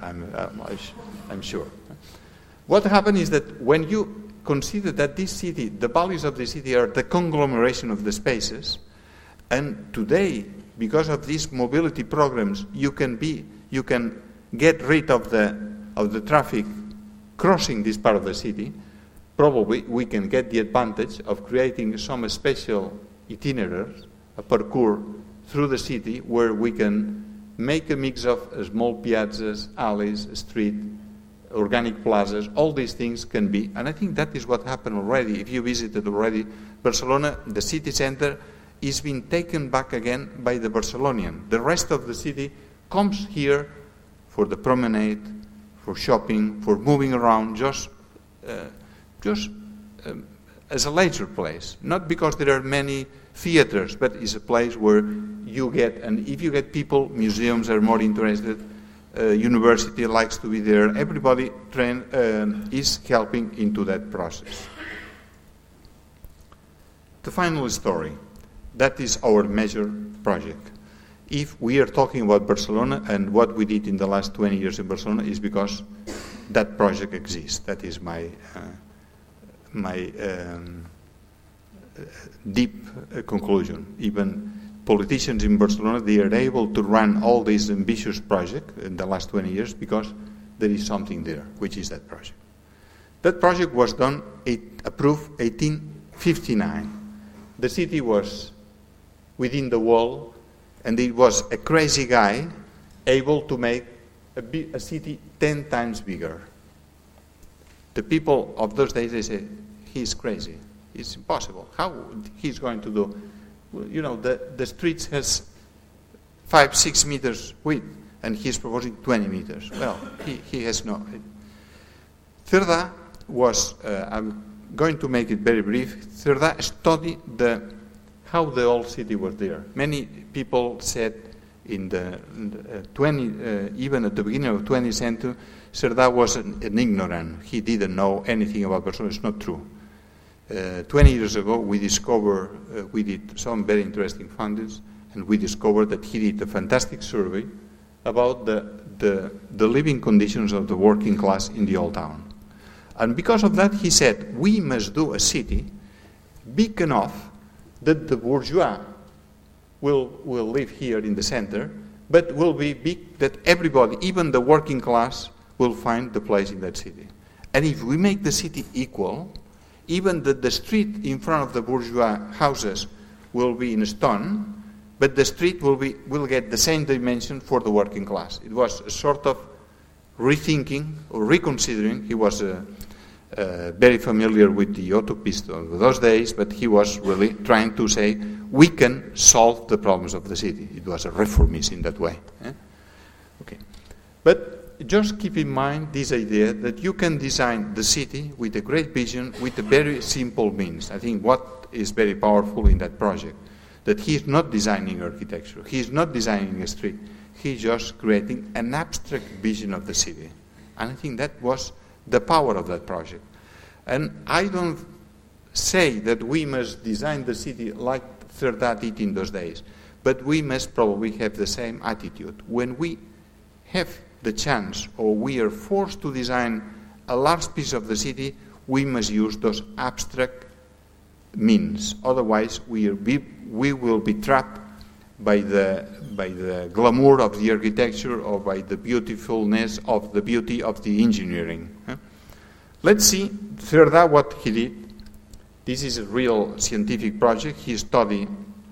I'm sure. What happened is that when you consider that this city, the values of the city are the conglomeration of the spaces, and today, because of these mobility programs, you can get rid of the traffic crossing this part of the city. Probably we can get the advantage of creating some special itineraries, a parkour through the city where we can make a mix of small piazzas, alleys, street, organic plazas. All these things can be, and I think that is what happened already. If you visited already Barcelona, the city center is being taken back again by the Barcelonian. The rest of the city comes here for the promenade, for shopping, for moving around, just as a leisure place. Not because there are many theaters, but it's a place where you get, and if you get people, museums are more interested, university likes to be there, everybody is helping into that process. The final story, that is our major project. If we are talking about Barcelona and what we did in the last 20 years in Barcelona is because that project exists. That is my deep conclusion. Even politicians in Barcelona, they are able to run all these ambitious projects in the last 20 years because there is something there, which is that project. That project was approved 1859. The city was within the wall, and it was a crazy guy able to make a city 10 times bigger. The people of those days, they say, he's crazy. It's impossible. How he's going to do? You know, the streets has 5-6 meters width, and he's proposing 20 meters. Well, he has no. Cerdà was, I'm going to make it very brief. Cerdà studied how the old city was there. Many people said in the 20, even at the beginning of 20th century, Cerdà was an ignorant. He didn't know anything about Barcelona. It's not true. 20 years ago, we discovered, we did some very interesting findings, and we discovered that he did a fantastic survey about the living conditions of the working class in the old town. And because of that, he said, we must do a city big enough that the bourgeois will live here in the center, but will be big that everybody, even the working class, will find the place in that city. And if we make the city equal, even the street in front of the bourgeois houses will be in stone, but the street will get the same dimension for the working class. It was a sort of rethinking or reconsidering. He was very familiar with the utopist of those days, but he was really trying to say, we can solve the problems of the city. It was a reformist in that way. Okay. But just keep in mind this idea that you can design the city with a great vision, with a very simple means. I think what is very powerful in that project, that he is not designing architecture, he is not designing a street, he is just creating an abstract vision of the city. And I think that was the power of that project. And I don't say that we must design the city like Cerdà did in those days, but we must probably have the same attitude. When we have the chance, or we are forced to design a large piece of the city, we must use those abstract means. Otherwise, we will be trapped by the glamour of the architecture or by the beautifulness of the beauty of the engineering. Let's see Cerdà what he did. This is a real scientific project. He studied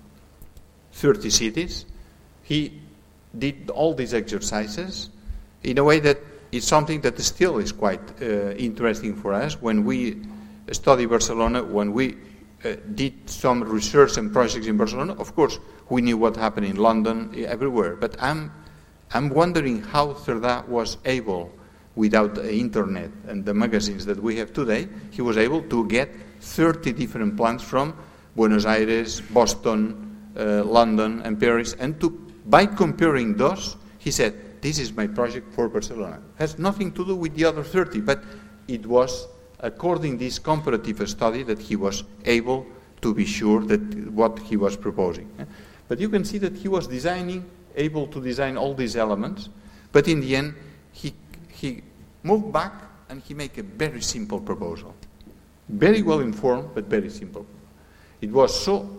30 cities. He did all these exercises in a way that is something that still is quite interesting for us. When we study Barcelona, when we did some research and projects in Barcelona, of course, we knew what happened in London, everywhere. But I'm wondering how Cerdà was able, without the internet and the magazines that we have today, he was able to get 30 different plans from Buenos Aires, Boston, London, and Paris. And by comparing those, he said, this is my project for Barcelona. It has nothing to do with the other 30, but it was according to this comparative study that he was able to be sure that what he was proposing. But you can see that he was able to design all these elements, but in the end, he moved back and he made a very simple proposal. Very well informed, but very simple. It was so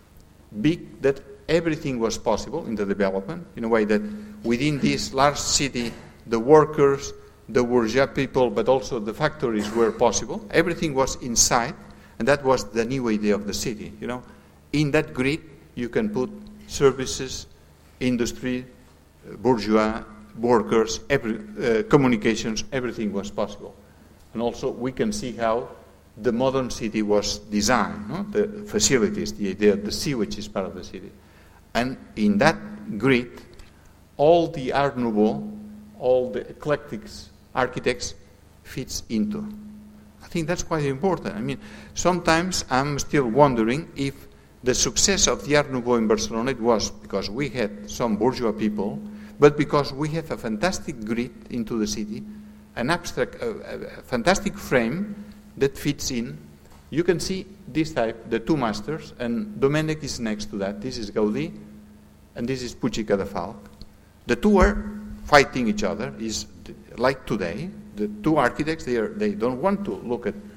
big that everything was possible in the development, in a way that within this large city, the workers, the bourgeois people, but also the factories were possible. Everything was inside, and that was the new idea of the city. You know, in that grid, you can put services, industry, bourgeois, workers, communications, everything was possible. And also, we can see how the modern city was designed, no? The facilities, the idea of the sewage is part of the city. And in that grid, all the Art Nouveau, all the eclectic architects fits into. I think that's quite important. I mean, sometimes I'm still wondering if the success of the Art Nouveau in Barcelona, it was because we had some bourgeois people, but because we have a fantastic grid into the city, an abstract, a fantastic frame that fits in. You can see this type, the two masters, and Domènech is next to that. This is Gaudí, and this is Puig i Cadafalch. The two are fighting each other. Is like today, the two architects, they don't want to look at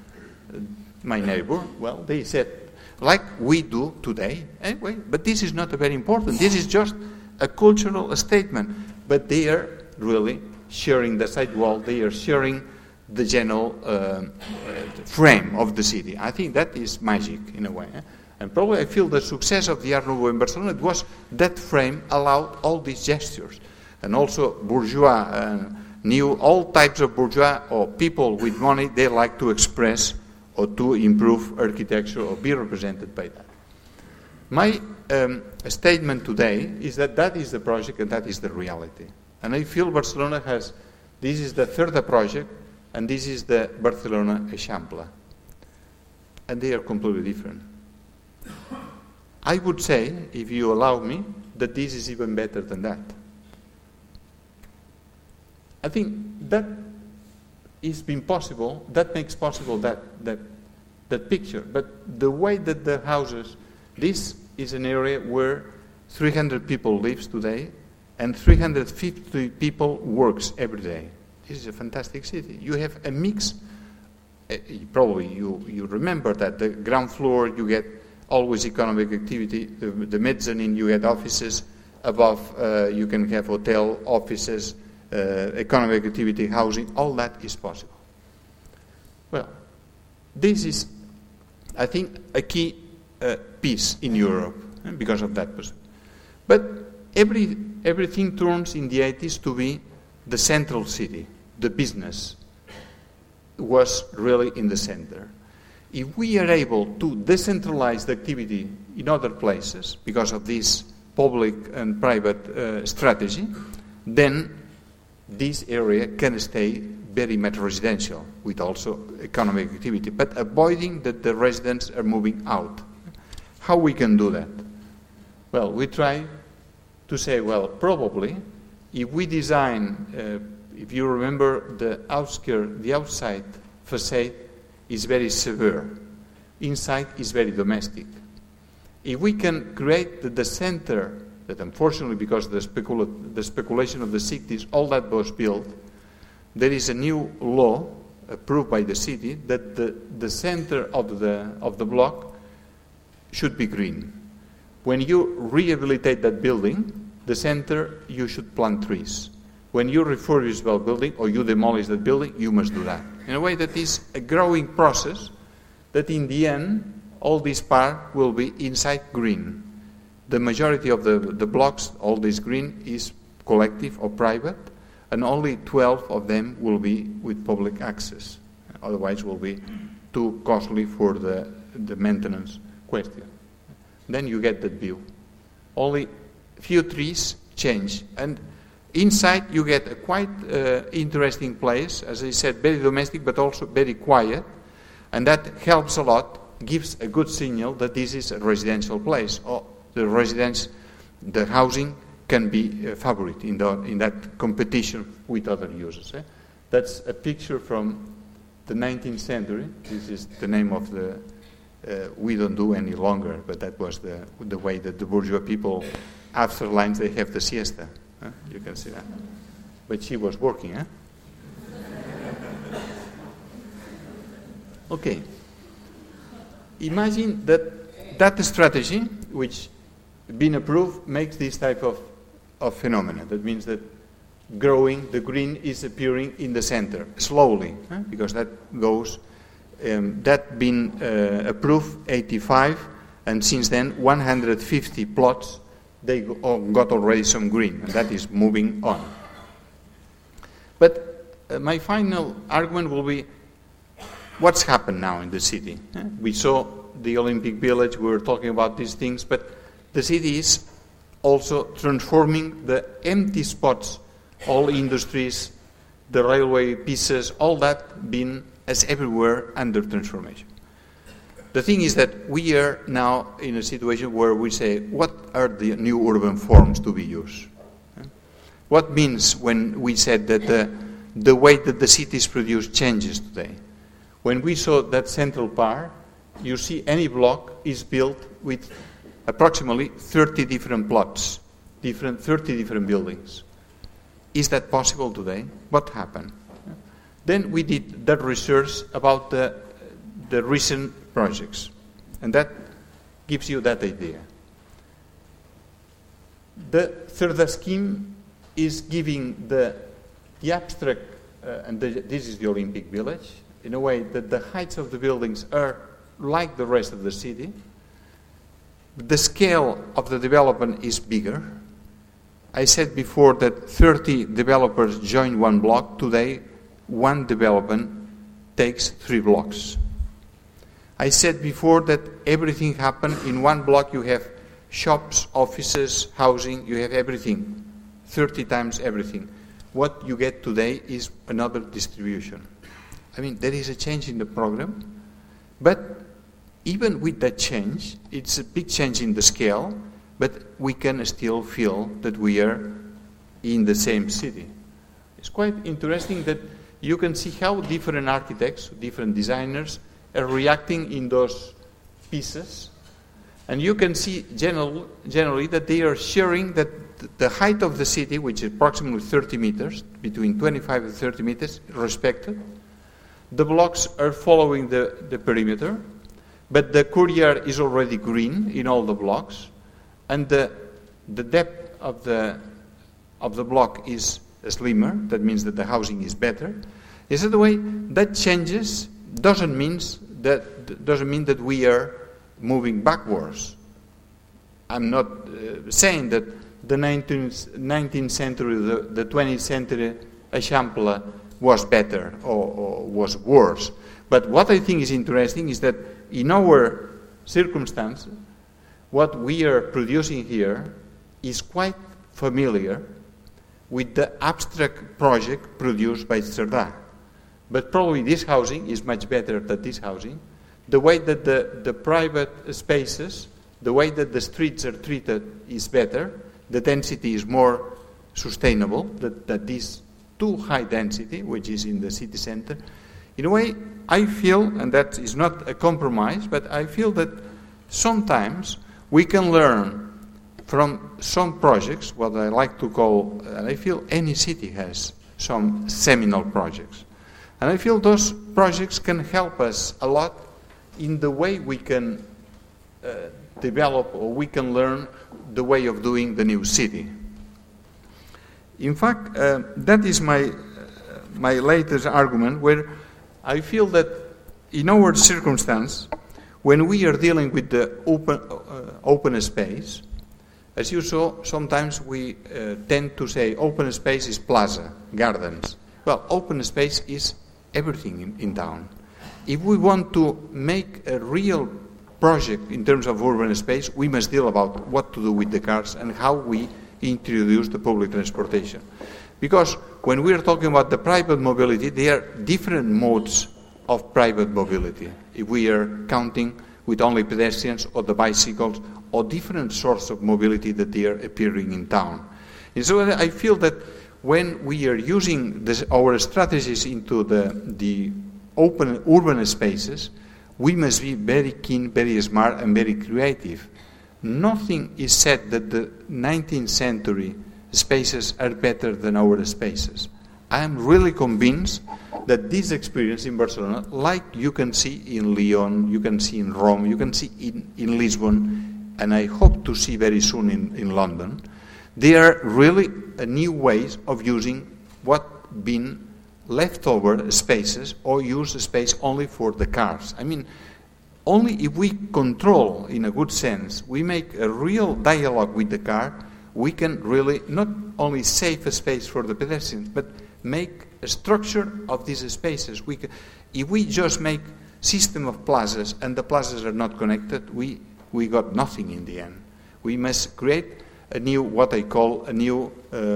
my neighbor. Well, they said, like we do today, anyway, but this is not very important. This is just a cultural statement. But they are really sharing the side wall. They are sharing the general frame of the city. I think that is magic in a way. And probably I feel the success of the Art Nouveau in Barcelona, it was that frame allowed all these gestures. And also bourgeois knew all types of bourgeois or people with money, they like to express or to improve architecture or be represented by that. My statement today is that that is the project and that is the reality. And I feel Barcelona has, this is the third project, and this is the Barcelona Eixample. And they are completely different. I would say, if you allow me, that this is even better than that. I think that is been possible, that makes possible that picture. But the way that the houses, this is an area where 300 people lives today and 350 people works every day. This is a fantastic city. You have a mix. Probably you remember that the ground floor you get always economic activity, the mezzanine you get offices, above you can have hotel, offices, economic activity, housing, all that is possible. Well, this is, I think, a key piece in Europe because of that person. But everything turns in the 80s to be the central city, the business was really in the center. If we are able to decentralize the activity in other places because of this public and private strategy, then this area can stay very much residential with also economic activity, but avoiding that the residents are moving out. How we can do that? Well, we try to say, well, probably if we design, if you remember the outskirt, the outside facade is very severe. Inside is very domestic. If we can create the center, that unfortunately because of the speculation of the 60s, all that was built, there is a new law approved by the city that the center of the block should be green. When you rehabilitate that building, the center, you should plant trees. When you refurbish that building or you demolish that building, you must do that. In a way that is a growing process that in the end, all this part will be inside green. The majority of the blocks, all this green, is collective or private, and only 12 of them will be with public access. Otherwise, will be too costly for the maintenance question. Then you get that view. Only few trees change, and inside you get a quite interesting place, as I said, very domestic but also very quiet, and that helps a lot, gives a good signal that this is a residential place. Or the housing can be a favorite in that competition with other users. That's a picture from the 19th century. This is the name of the, we don't do any longer, but that was the way that the bourgeois people, after lunch, they have the siesta. You can see that. But she was working, huh? Okay. Imagine that strategy, which been approved, makes this type of phenomena. That means that growing, the green is appearing in the center, slowly, because that goes, that been approved 85, and since then 150 plots, they got already some green, and that is moving on. But my final argument will be, what's happened now in the city? We saw the Olympic Village, we were talking about these things, but the city is also transforming the empty spots, all industries, the railway pieces, all that been as everywhere under transformation. The thing is that we are now in a situation where we say, what are the new urban forms to be used? What means when we said that the way that the cities produce changes today? When we saw that central part, you see any block is built with approximately 30 different plots, 30 different buildings. Is that possible today? What happened? Then we did that research about the recent projects, and that gives you that idea. The third scheme is giving the abstract, and this is the Olympic Village, in a way that the heights of the buildings are like the rest of the city. The scale of the development is bigger. I said before that 30 developers join one block. Today, one development takes 3 blocks. I said before that everything happened in one block. You have shops, offices, housing, you have everything, 30 times everything. What you get today is another distribution. I mean, there is a change in the program, but even with that change, it's a big change in the scale, but we can still feel that we are in the same city. It's quite interesting that you can see how different architects, different designers are reacting in those pieces. And you can see generally that they are sharing that the height of the city, which is approximately 30 meters, between 25 and 30 meters, respected. The blocks are following the perimeter, but the courtyard is already green in all the blocks, and the depth of the block is slimmer. That means that the housing is better. Is that the way that changes? Doesn't mean that we are moving backwards. I'm not saying that the 19th century, the 20th century Eixample was better or was worse. But what I think is interesting is that in our circumstance, what we are producing here is quite familiar with the abstract project produced by Cerdà. But probably this housing is much better than this housing. The way that the private spaces, the way that the streets are treated is better. The density is more sustainable, that this too high density, which is in the city center. In a way, I feel, and that is not a compromise, but I feel that sometimes we can learn from some projects, what I like to call, and I feel any city has some seminal projects. And I feel those projects can help us a lot in the way we can develop, or we can learn the way of doing the new city. In fact, that is my latest argument, where I feel that in our circumstance, when we are dealing with the open space, as you saw, sometimes we tend to say open space is plaza, gardens. Well, open space is everything in town. If we want to make a real project in terms of urban space, we must deal about what to do with the cars and how we introduce the public transportation. Because when we are talking about the private mobility, there are different modes of private mobility. If we are counting with only pedestrians or the bicycles or different sorts of mobility that they are appearing in town. And so I feel that when we are using our strategies into the open urban spaces, we must be very keen, very smart, and very creative. Nothing is said that the 19th century spaces are better than our spaces. I am really convinced that this experience in Barcelona, like you can see in Lyon, you can see in Rome, you can see in Lisbon, and I hope to see very soon in London, they are really new ways of using what been leftover spaces or use the space only for the cars. I mean, only if we control, in a good sense, we make a real dialogue with the car, we can really not only save a space for the pedestrians, but make a structure of these spaces. If we just make system of plazas and the plazas are not connected, we got nothing in the end. We must create a new, what I call a new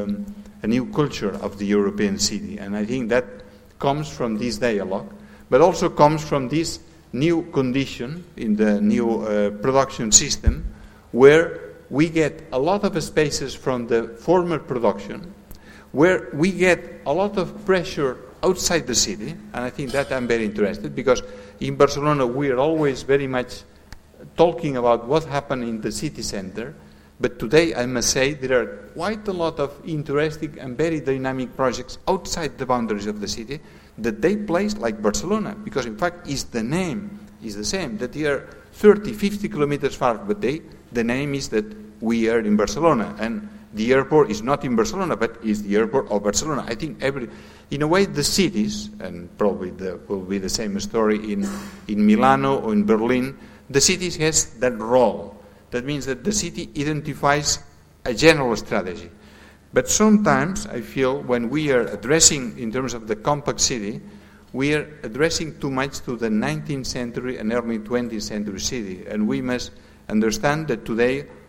culture of the European city, and I think that comes from this dialogue, but also comes from this new condition in the new production system, where we get a lot of spaces from the former production, where we get a lot of pressure outside the city, and I think that I'm very interested, because in Barcelona we are always very much talking about what happened in the city center, but today I must say there are quite a lot of interesting and very dynamic projects outside the boundaries of the city that they place like Barcelona, because in fact the name is the same, that they are 30, 50 kilometers far, but the name is that we are in Barcelona, and the airport is not in Barcelona, but is the airport of Barcelona. I think in a way the cities, and probably will be the same story in Milano or in Berlin, the cities has that role. That means that the city identifies a general strategy. But sometimes I feel when we are addressing, in terms of the compact city, we are addressing too much to the 19th century and early 20th century city. And we must understand that today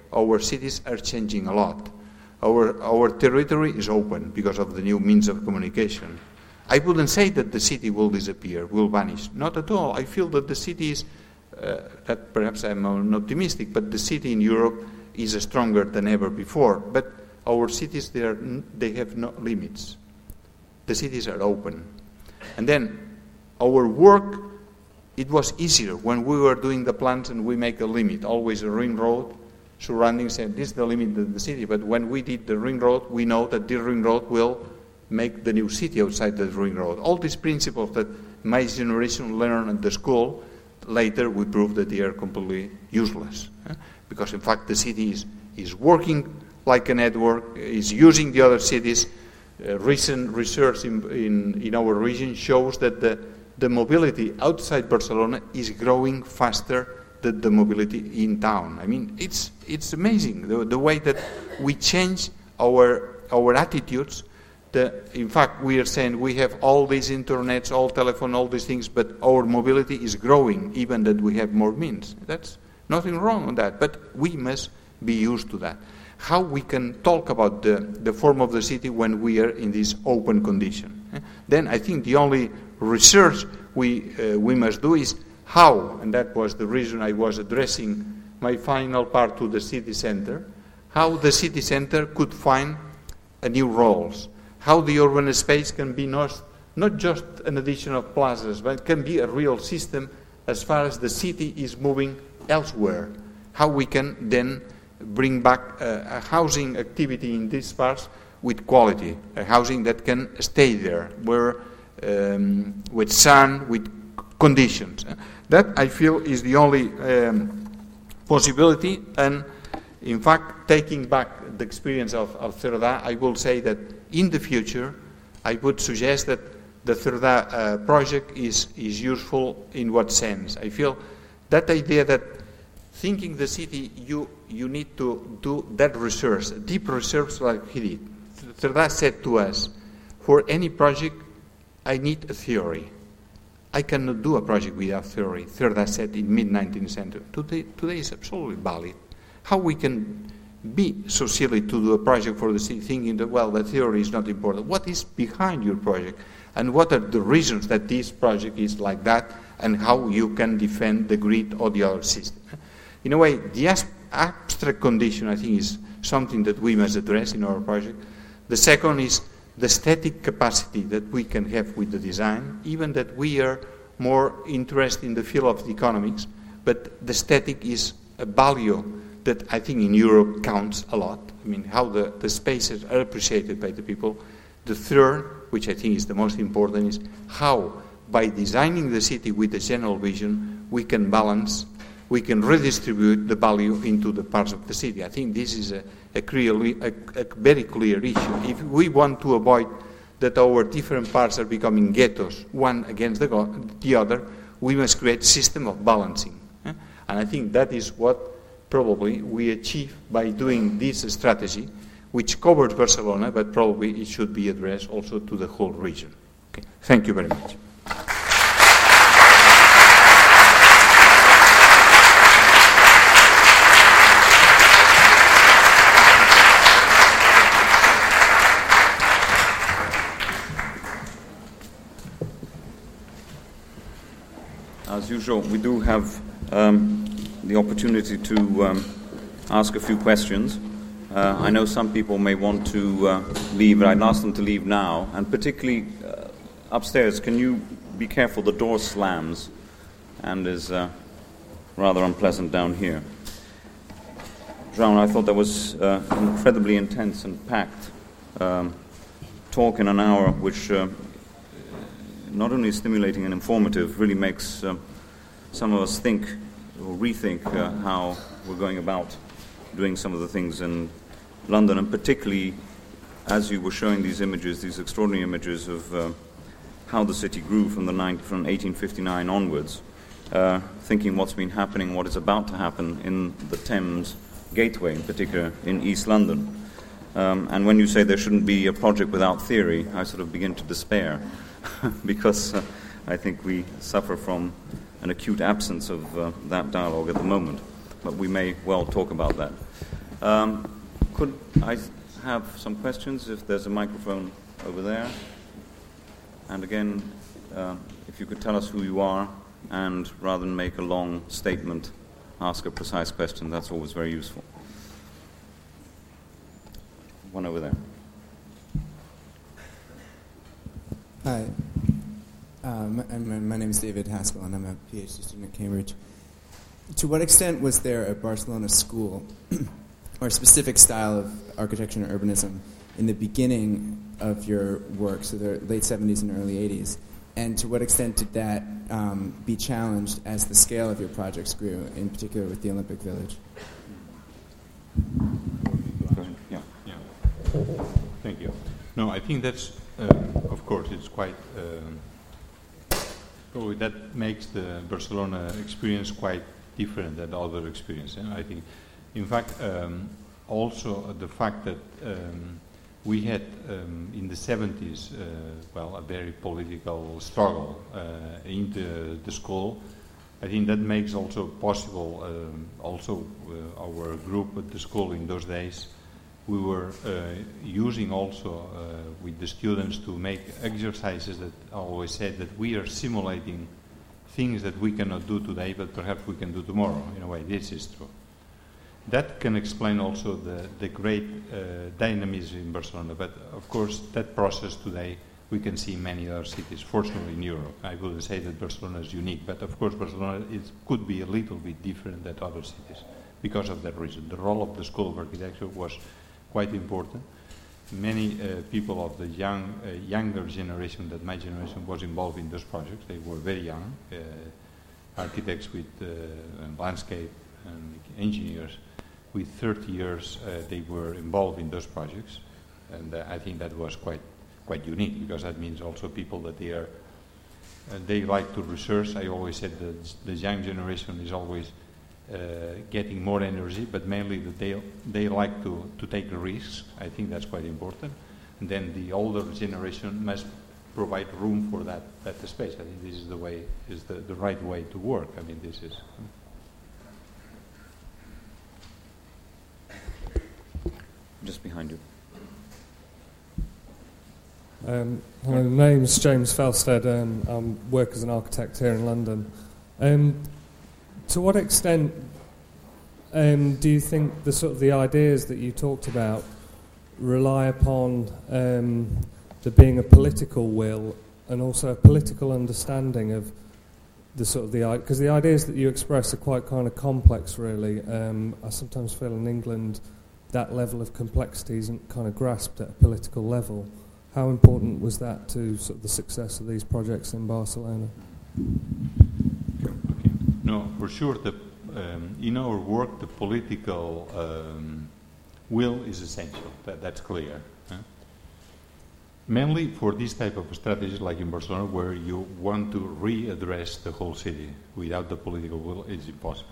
our cities are changing a lot. Our territory is open because of the new means of communication. I wouldn't say that the city will disappear, will vanish. Not at all. I feel that the city is, that perhaps I'm optimistic, but the city in Europe is stronger than ever before. But our cities, they have no limits. The cities are open. And then our work, it was easier when we were doing the plans and we make a limit, always a ring road, surrounding, saying this is the limit of the city. But when we did the ring road, we know that this ring road will make the new city outside the ring road. All these principles that my generation learned at the school, later we proved that they are completely useless. Because in fact the city is working like a network, is using the other cities. Recent research in our region shows that the mobility outside Barcelona is growing faster than the mobility in town. I mean, it's amazing the way that we change our attitudes. In fact, we are saying we have all these internets, all telephone, all these things, but our mobility is growing, even that we have more means. That's nothing wrong on that, but we must be used to that. How we can talk about the form of the city when we are in this open condition. Then I think the only research we must do is how, and that was the reason I was addressing my final part to the city center, how the city center could find new roles, how the urban space can be not just an addition of plazas, but can be a real system as far as the city is moving elsewhere, how we can then bring back a housing activity in these parts with quality, a housing that can stay there, where with sun, with conditions. That, I feel, is the only possibility. And in fact, taking back the experience of Cerdà, I will say that in the future, I would suggest that the Cerdà project is useful in what sense? I feel that idea that thinking the city, you need to do that research, deep research like he did. Cerdà said to us, for any project, I need a theory. I cannot do a project without theory. Cerdà said in mid-19th century. Today is absolutely valid. How we can be so silly to do a project for the city thinking that, well, the theory is not important. What is behind your project? And what are the reasons that this project is like that, and how you can defend the grid or the other system? In a way, the abstract condition, I think, is something that we must address in our project. The second is the static capacity that we can have with the design, even that we are more interested in the field of the economics, but the static is a value that I think in Europe counts a lot. I mean, how the spaces are appreciated by the people. The third, which I think is the most important, is how, by designing the city with a general vision, we can balance, we can redistribute the value into the parts of the city. I think this is a very clear issue. If we want to avoid that our different parts are becoming ghettos, one against the other, we must create a system of balancing. And I think that is what probably we achieve by doing this strategy, which covers Barcelona, but probably it should be addressed also to the whole region. Okay. Thank you very much. As usual, we do have the opportunity to ask a few questions. I know some people may want to leave, but I'd ask them to leave now. And particularly upstairs, can you be careful? The door slams and is rather unpleasant down here. João, I thought that was incredibly intense and packed talk in an hour, which not only is stimulating and informative, really makes some of us think or rethink how we're going about doing some of the things in London, and particularly as you were showing these images, these extraordinary images of how the city grew from 1859 onwards, thinking what's been happening, what is about to happen in the Thames Gateway, in particular in East London. And when you say there shouldn't be a project without theory, I sort of begin to despair because I think we suffer from an acute absence of that dialogue at the moment. But we may well talk about that. Could I have some questions if there's a microphone over there? And again, if you could tell us who you are, and rather than make a long statement, ask a precise question. That's always very useful. One over there. Hi. My name is David Haskell, and I'm a PhD student at Cambridge. To what extent was there a Barcelona school or a specific style of architecture and urbanism in the beginning of your work, so the late 70s and early 80s? And to what extent did that be challenged as the scale of your projects grew, in particular with the Olympic Village? Yeah. Thank you. No, I think that's, of course, it's quite, probably that makes the Barcelona experience quite different than other experiences. I think, in fact, also the fact that we had in the 70s, a very political struggle in the school. I think that makes also possible, our group at the school in those days, we were using also with the students to make exercises that I always said that we are simulating things that we cannot do today, but perhaps we can do tomorrow. In a way, this is true. That can explain also the great dynamism in Barcelona. But of course, that process today we can see in many other cities, fortunately in Europe. I wouldn't say that Barcelona is unique, but of course Barcelona could be a little bit different than other cities because of that reason. The role of the School of Architecture was quite important. Many people of the younger generation, that my generation was involved in those projects. They were very young, architects with landscape and engineers. With 30 years, they were involved in those projects, and I think that was quite unique, because that means also people that they like to research. I always said that the young generation is always getting more energy, but mainly that they like to take risks. I think that's quite important. And then the older generation must provide room for that space. I think this is the right way to work. I mean, this is. Just behind you. Hello, my name's James Felstead. I work as an architect here in London. To what extent do you think the ideas that you talked about rely upon there being a political will and also a political understanding of because the ideas that you express are quite kind of complex, really. I sometimes feel in England that level of complexity isn't kind of grasped at a political level. How important was that to the success of these projects in Barcelona? Okay. No, for sure. In our work, the political will is essential. That's clear. Mainly for this type of strategies, like in Barcelona, where you want to readdress the whole city. Without the political will, it's impossible.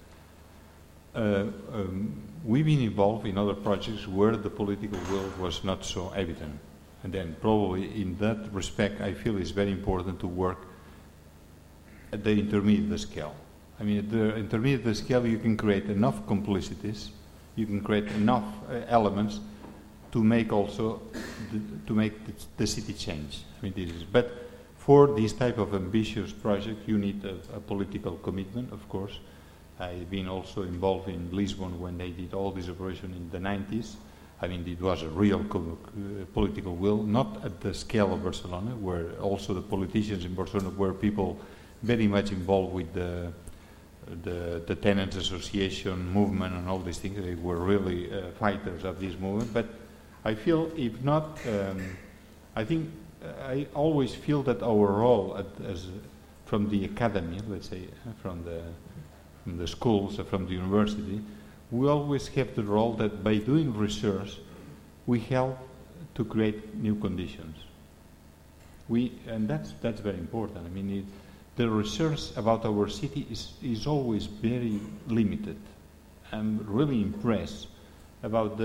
We've been involved in other projects where the political will was not so evident. And then probably in that respect, I feel it's very important to work at the intermediate scale. I mean, at the intermediate scale, you can create enough complicities, you can create enough elements to make also the city change. I mean, this is, but for this type of ambitious project, you need a political commitment, of course. I've been also involved in Lisbon when they did all this operation in the 90s. I mean, it was a real political will, not at the scale of Barcelona, where also the politicians in Barcelona were people very much involved with the tenants association movement and all these things. They were really fighters of this movement. But I feel, if not, I think I always feel that our role from the academy, let's say, from the schools, from the university, we always have the role that by doing research, we help to create new conditions. And that's very important. I mean, the research about our city is always very limited. I'm really impressed about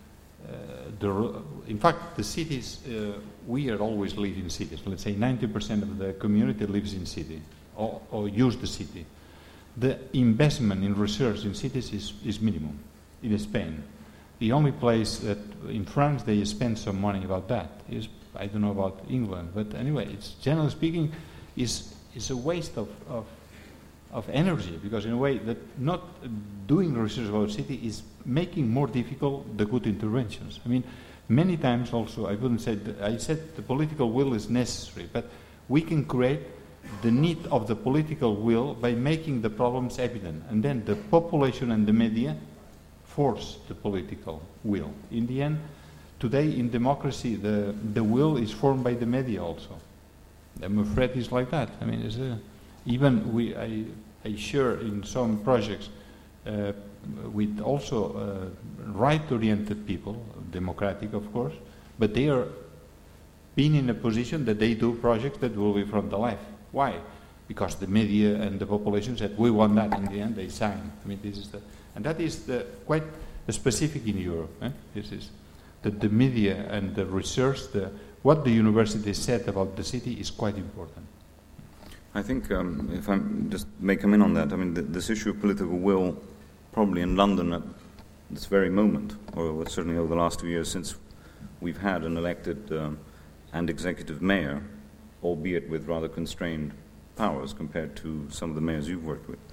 in fact, the cities, we are always live in cities. Let's say 90% of the community lives in city or use the city. The investment in research in cities is minimum. in Spain. The only place that in France they spend some money about that is, I don't know about England, but anyway, it's generally speaking is a waste of energy, because in a way that not doing research about city is making more difficult the good interventions. I mean, many times also I said the political will is necessary, but we can create the need of the political will by making the problems evident, and then the population and the media force the political will. In the end, today in democracy, the will is formed by the media also. I'm afraid it's like that. I mean, I share in some projects with also right-oriented people, democratic of course, but they are being in a position that they do projects that will be from the left. Why? Because the media and the population said, we want that. In the end, they sign. I mean, and that is quite specific in Europe. This is the media and the research, what the university said about the city is quite important. I think, if I just may come in on that, I mean, this issue of political will, probably in London at this very moment, or certainly over the last 2 years since we've had an elected and executive mayor, albeit with rather constrained powers compared to some of the mayors you've worked with.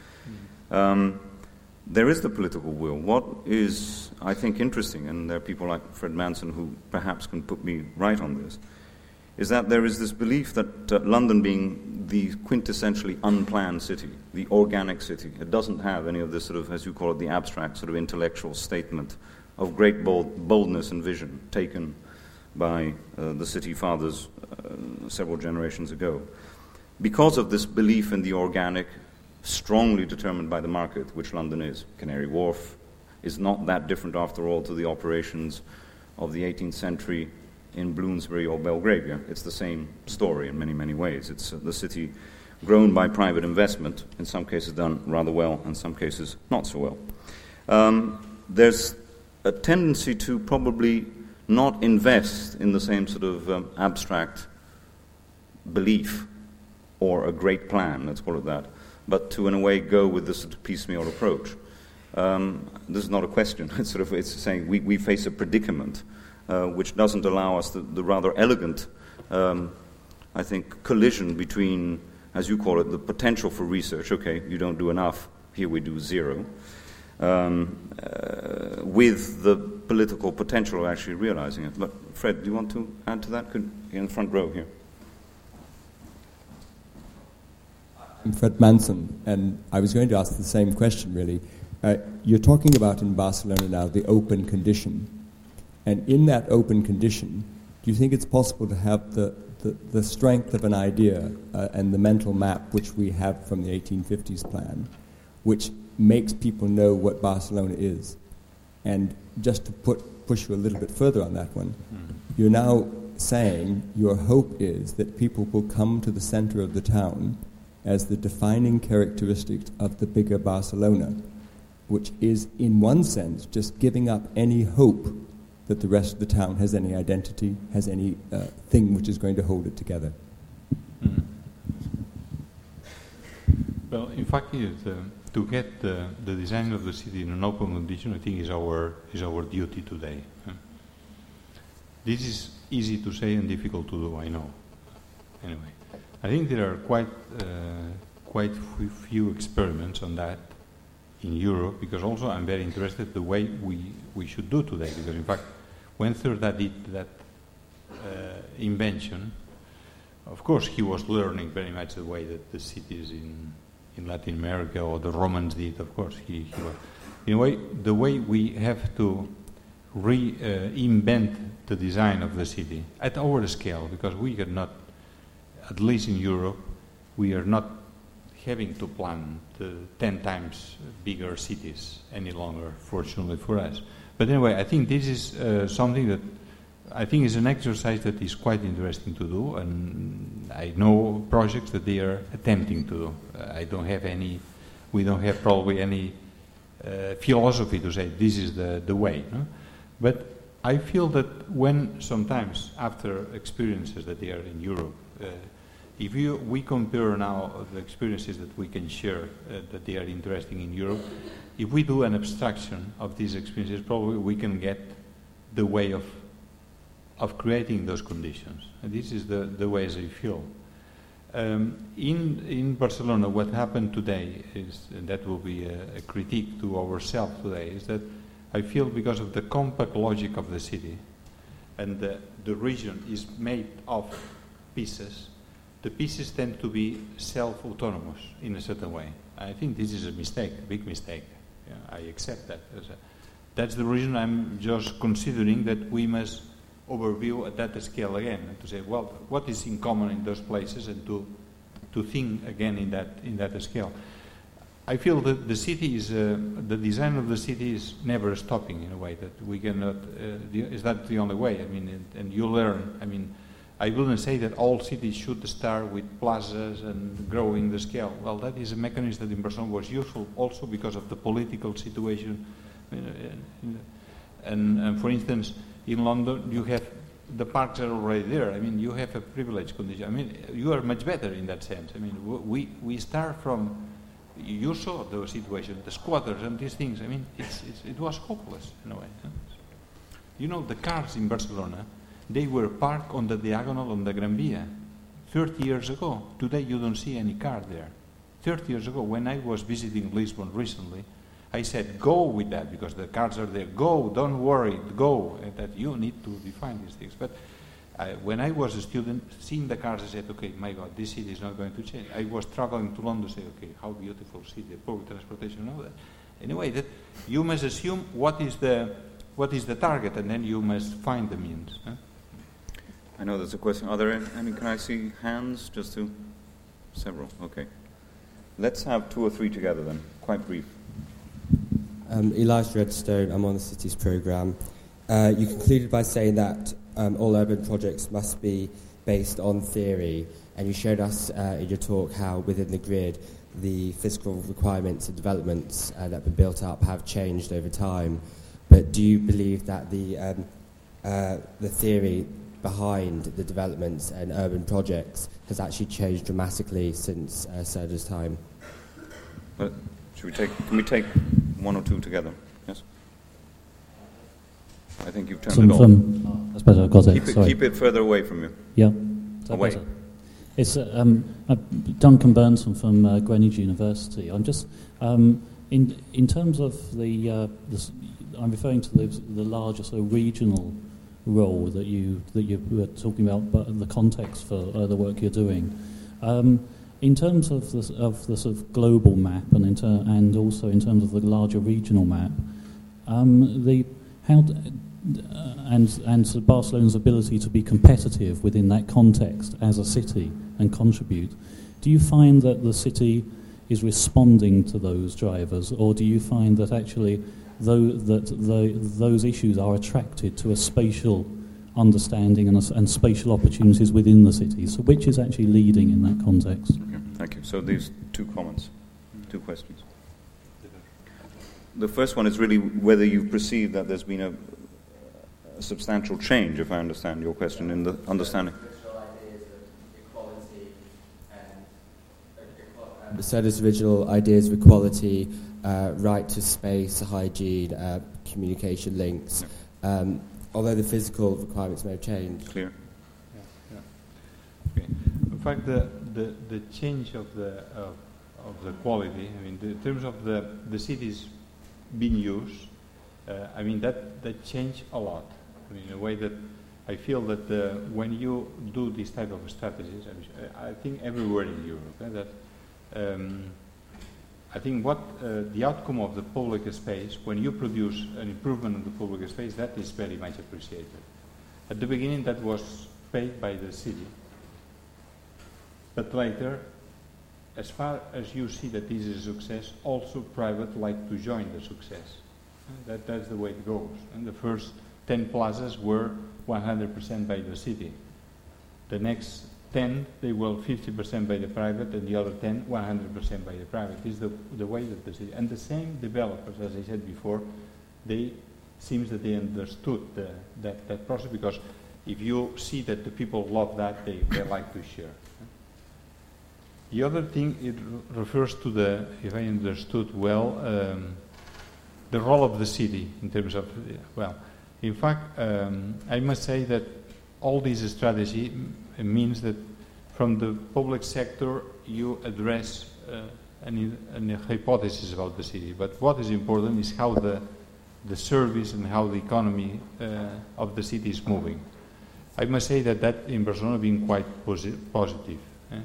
There is the political will. What is, I think, interesting, and there are people like Fred Manson who perhaps can put me right on this, is that there is this belief that London being the quintessentially unplanned city, the organic city, it doesn't have any of this sort of, as you call it, the abstract sort of intellectual statement of great boldness and vision taken by the city fathers several generations ago. Because of this belief in the organic, strongly determined by the market, which London is. Canary Wharf is not that different, after all, to the operations of the 18th century in Bloomsbury or Belgravia. It's the same story in many, many ways. It's the city grown by private investment, in some cases done rather well, in some cases not so well. There's a tendency to probably not invest in the same sort of abstract belief or a great plan, let's call it that, but to, in a way, go with this sort of piecemeal approach. This is not a question. It's saying we face a predicament which doesn't allow us the rather elegant, I think, collision between, as you call it, the potential for research. Okay, you don't do enough. Here we do zero. With the political potential of actually realizing it. But Fred, do you want to add to that? You're in the front row here. I'm Fred Manson, and I was going to ask the same question, really. You're talking about in Barcelona now the open condition. And in that open condition, do you think it's possible to have the strength of an idea and the mental map which we have from the 1850s plan, which makes people know what Barcelona is? And just to push you a little bit further on that one, you're now saying your hope is that people will come to the center of the town as the defining characteristic of the bigger Barcelona, which is, in one sense, just giving up any hope that the rest of the town has any identity, has any thing which is going to hold it together. Well, in fact, to get the design of the city in an open condition, I think is our duty today. This is easy to say and difficult to do, I know. Anyway, I think there are quite few experiments on that in Europe, because also I'm very interested the way we should do today, because in fact when Cerdà did that invention, of course he was learning very much the way that the cities in Latin America or the Romans did. Of course he was, in a way, the way we have to reinvent the design of the city at our scale, because we cannot, at least in Europe, we are not having to plan the 10 times bigger cities any longer, fortunately for us. But anyway, I think this is something that I think is an exercise that is quite interesting to do, and I know projects that they are attempting to do. We don't have probably any philosophy to say this is the way. No? But I feel that when sometimes, after experiences that they are in Europe, If we compare now the experiences that we can share that they are interesting in Europe, if we do an abstraction of these experiences, probably we can get the way of creating those conditions. And this is the way as I feel. In Barcelona, what happened today is, and that will be a critique to ourselves today, is that I feel because of the compact logic of the city, and the region is made of pieces, the pieces tend to be self-autonomous in a certain way. I think this is a mistake, a big mistake. Yeah, I accept that. That's the reason I'm just considering that we must overview at that scale again, and to say, well, what is in common in those places, and to think again in that scale. I feel that the city is, the design of the city is never stopping in a way that we cannot, is that the only way? I mean, and you learn, I mean, I wouldn't say that all cities should start with plazas and growing the scale. Well, that is a mechanism that in Barcelona was useful also because of the political situation. And for instance, in London, you have, the parks are already there. I mean, you have a privileged condition. I mean, you are much better in that sense. I mean, we start from, you saw the situation, the squatters and these things. I mean, it was hopeless in a way. You know, the cars in Barcelona, they were parked on the diagonal on the Gran Via 30 years ago. Today you don't see any car there. 30 years ago, when I was visiting Lisbon recently, I said, go with that, because the cars are there. Go, don't worry, go. And that you need to define these things. But when I was a student, seeing the cars, I said, okay, my God, this city is not going to change. I was traveling to London, say, okay, how beautiful city, public transportation, and all that. Anyway, that you must assume what is the target, and then you must find the means. Huh? I know there's a question. Are there any, can I see hands? Just to, several, okay. Let's have 2 or 3 together then, quite brief. Elijah Redstone, I'm on the Cities programme. You concluded by saying that all urban projects must be based on theory, and you showed us in your talk how within the grid the physical requirements and developments that have been built up have changed over time. But do you believe that the theory behind the developments and urban projects has actually changed dramatically since Serda's time? Can we take 1 or 2 together? Yes? I think you've turned it off. That's better, I've got it. Keep it further away from you. Yeah. Away. Better? It's Duncan Burnson from Greenwich University. I'm just, in terms of I'm referring to the larger sort of regional role that you were talking about, but in the context for the work you're doing. In terms of the sort of global map, and also in terms of the larger regional map, and Barcelona's ability to be competitive within that context as a city and contribute, do you find that the city is responding to those drivers, or do you find that actually those issues are attracted to a spatial understanding and spatial opportunities within the city? So which is actually leading in that context? Okay, thank you. So these 2 comments, 2 questions. The first one is really whether you perceive that there's been a substantial change, if I understand your question, in the understanding. Serda's original ideas of equality, right to space, hygiene, communication links, although the physical requirements may have changed. Clear. Okay. In fact, the change of the quality, I mean, in terms of the cities being used, I mean, that changed a lot. I mean, in a way that I feel that when you do these type of strategies, I think everywhere in Europe, I think what the outcome of the public space, when you produce an improvement in the public space, that is very much appreciated. At the beginning, that was paid by the city. But later, as far as you see that this is a success, also private like to join the success. That's the way it goes. And the first 10 plazas were 100% by the city. The next 10, they were 50% by the private, and the other 10, 100% by the private. This is the way that the city, and the same developers, as I said before, seems that they understood that process, because if you see that the people love that, they like to share. The other thing, it refers to the, if I understood well, the role of the city in terms of, well, in fact, I must say that all this strategy means that from the public sector you address a hypothesis about the city, but what is important is how the service and how the economy of the city is moving. I must say that in Barcelona has been quite positive.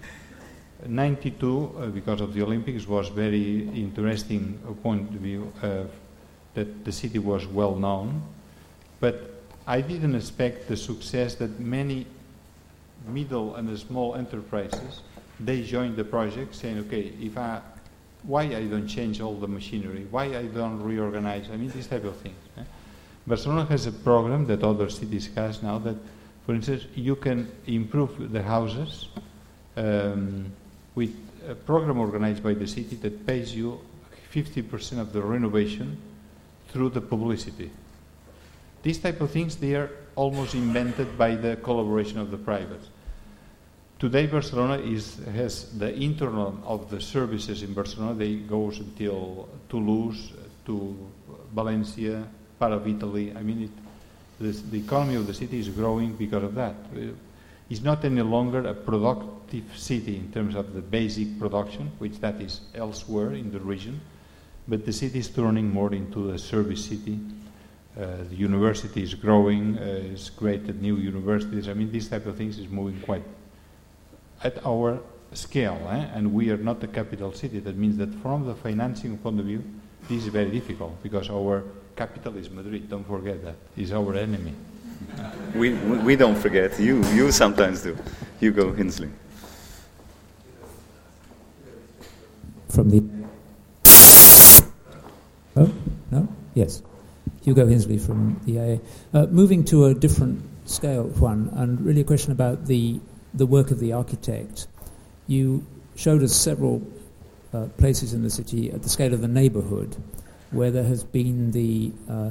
92, because of the Olympics, was very interesting point of view that the city was well known, but I didn't expect the success that many middle and small enterprises, they joined the project saying, okay, why I don't change all the machinery, why I don't reorganize, I mean, this type of things. Barcelona has a program that other cities has now that, for instance, you can improve the houses with a program organized by the city that pays you 50% of the renovation through the publicity. These type of things, they are almost invented by the collaboration of the privates. Today, Barcelona has the internal of the services in Barcelona. They goes until Toulouse, to Valencia, part of Italy. I mean, the economy of the city is growing because of that. It's not any longer a productive city in terms of the basic production, which that is elsewhere in the region, but the city is turning more into a service city. The university is growing, it's created new universities. I mean, these type of things is moving quite at our scale, and we are not a capital city. That means that from the financing point of view, this is very difficult because our capital is Madrid. Don't forget that. It's our enemy. We don't forget. You sometimes do. Hugo Hinsley. From the... Oh, no? Yes. Hugo Hinsley from the IA. Moving to a different scale, Juan, and really a question about the work of the architect. You showed us several places in the city at the scale of the neighborhood where there has been the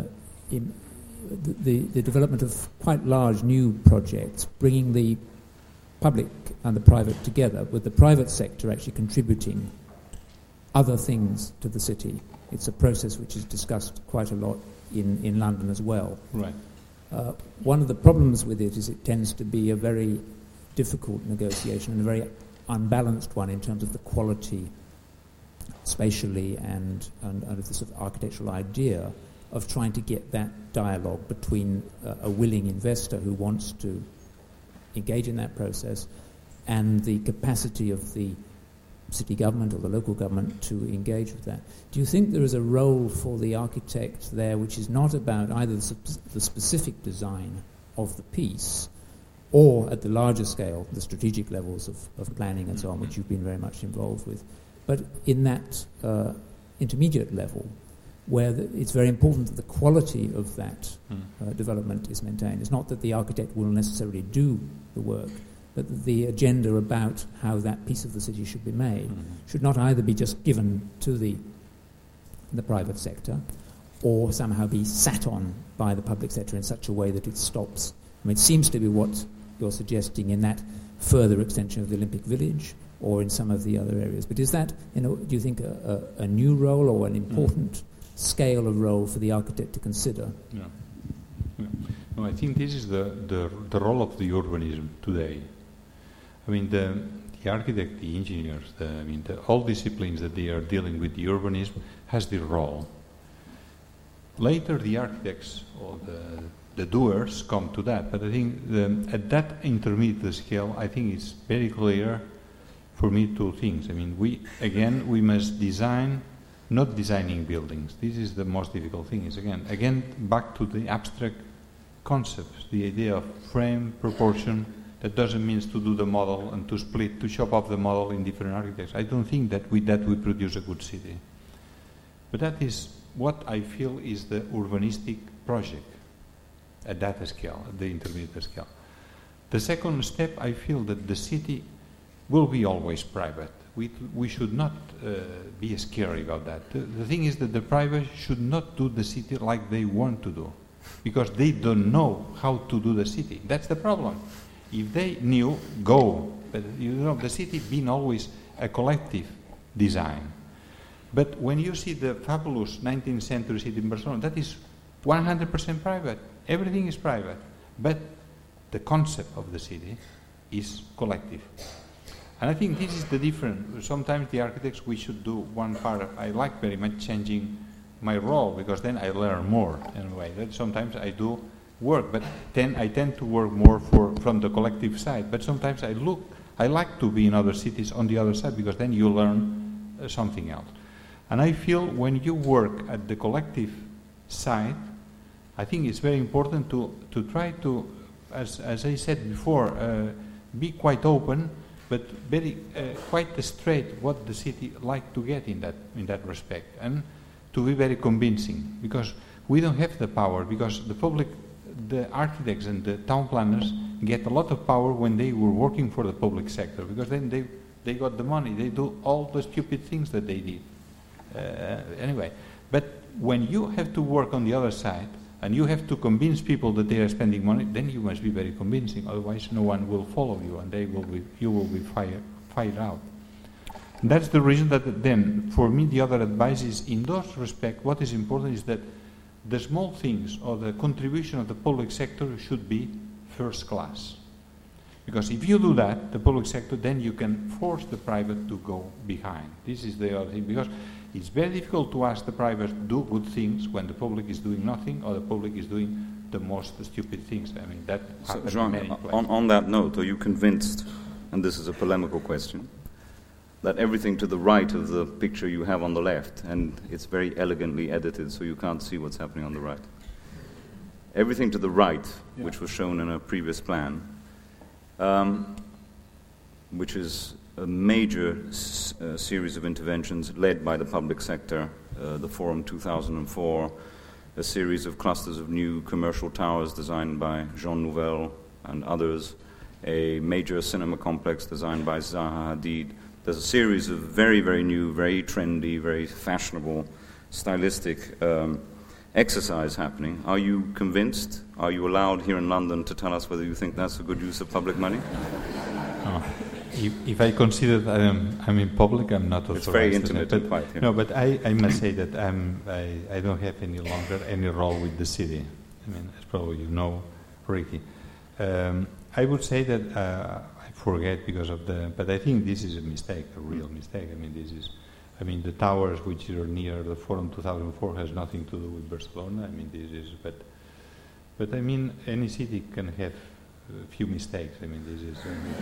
development of quite large new projects, bringing the public and the private together, with the private sector actually contributing other things to the city. It's a process which is discussed quite a lot in London as well. Right. One of the problems with it is it tends to be a very difficult negotiation and a very unbalanced one in terms of the quality spatially and of the sort of architectural idea of trying to get that dialogue between a willing investor who wants to engage in that process and the capacity of the city government or the local government to engage with that. Do you think there is a role for the architect there which is not about either the specific design of the piece or at the larger scale, the strategic levels of planning and so on, which you've been very much involved with, but in that intermediate level where it's very important that the quality of that development is maintained. It's not that the architect will necessarily do the work, but that the agenda about how that piece of the city should be made should not either be just given to the private sector or somehow be sat on by the public sector in such a way that it stops. I mean, it seems to be what you're suggesting in that further extension of the Olympic Village or in some of the other areas. But is that, do you think, a new role or an important scale of role for the architect to consider? Yeah. No, I think this is the role of the urbanism today. I mean, the architect, the engineers, all disciplines that they are dealing with the urbanism has their role. Later, the architects or the doers come to that, but I think at that intermediate scale, I think it's very clear for me two things. I mean, we must design, not designing buildings. This is the most difficult thing. Is again back to the abstract concepts, the idea of frame, proportion. That doesn't mean to do the model and to chop off the model in different architects. I don't think that we produce a good city. But that is what I feel is the urbanistic project at that scale, at the intermediate scale. The second step, I feel that the city will be always private. We should not be scary about that. The thing is that the private should not do the city like they want to do, because they don't know how to do the city. That's the problem. If they knew, go. But the city being always a collective design. But when you see the fabulous 19th century city in Barcelona, that is 100% private. Everything is private. But the concept of the city is collective. And I think this is the difference. Sometimes the architects, we should do one part. I like very much changing my role, because then I learn more in a way. That sometimes I do work, but then I tend to work more from the collective side. But sometimes I like to be in other cities on the other side, because then you learn something else. And I feel when you work at the collective side, I think it's very important to try to, as I said before, be quite open, but very quite straight what the city like to get in that respect, and to be very convincing, because we don't have the power, because the public, the architects and the town planners get a lot of power when they were working for the public sector, because then they got the money, they do all the stupid things that they did. Anyway, but when you have to work on the other side, and you have to convince people that they are spending money, then you must be very convincing, otherwise no one will follow you, and you will be fired out. And that's the reason that then, for me, the other advice is, in those respects, what is important is that the small things or the contribution of the public sector should be first class. Because if you do that, the public sector, then you can force the private to go behind. This is the other thing, because it's very difficult to ask the private to do good things when the public is doing nothing, or the public is doing the most stupid things. I mean, that happens in many places. On that note, are you convinced, and this is a polemical question, that everything to the right of the picture you have on the left, and it's very elegantly edited so you can't see what's happening on the right, everything to the right, which was shown in a previous plan, which is a major series of interventions led by the public sector, the Forum 2004, a series of clusters of new commercial towers designed by Jean Nouvel and others, a major cinema complex designed by Zaha Hadid. There's a series of very, very new, very trendy, very fashionable, stylistic exercise happening. Are you convinced? Are you allowed here in London to tell us whether you think that's a good use of public money? If I consider that I'm in public, I'm not authorized. It's very intimate and quiet here. No, but I must say that I don't have any longer any role with the city. I mean, as probably you know, Ricky. I would say that I forget because of but I think this is a mistake, a real mistake. I mean, the towers which are near the Forum 2004 has nothing to do with Barcelona. I mean, but I mean, any city can have a few mistakes. I mean, this is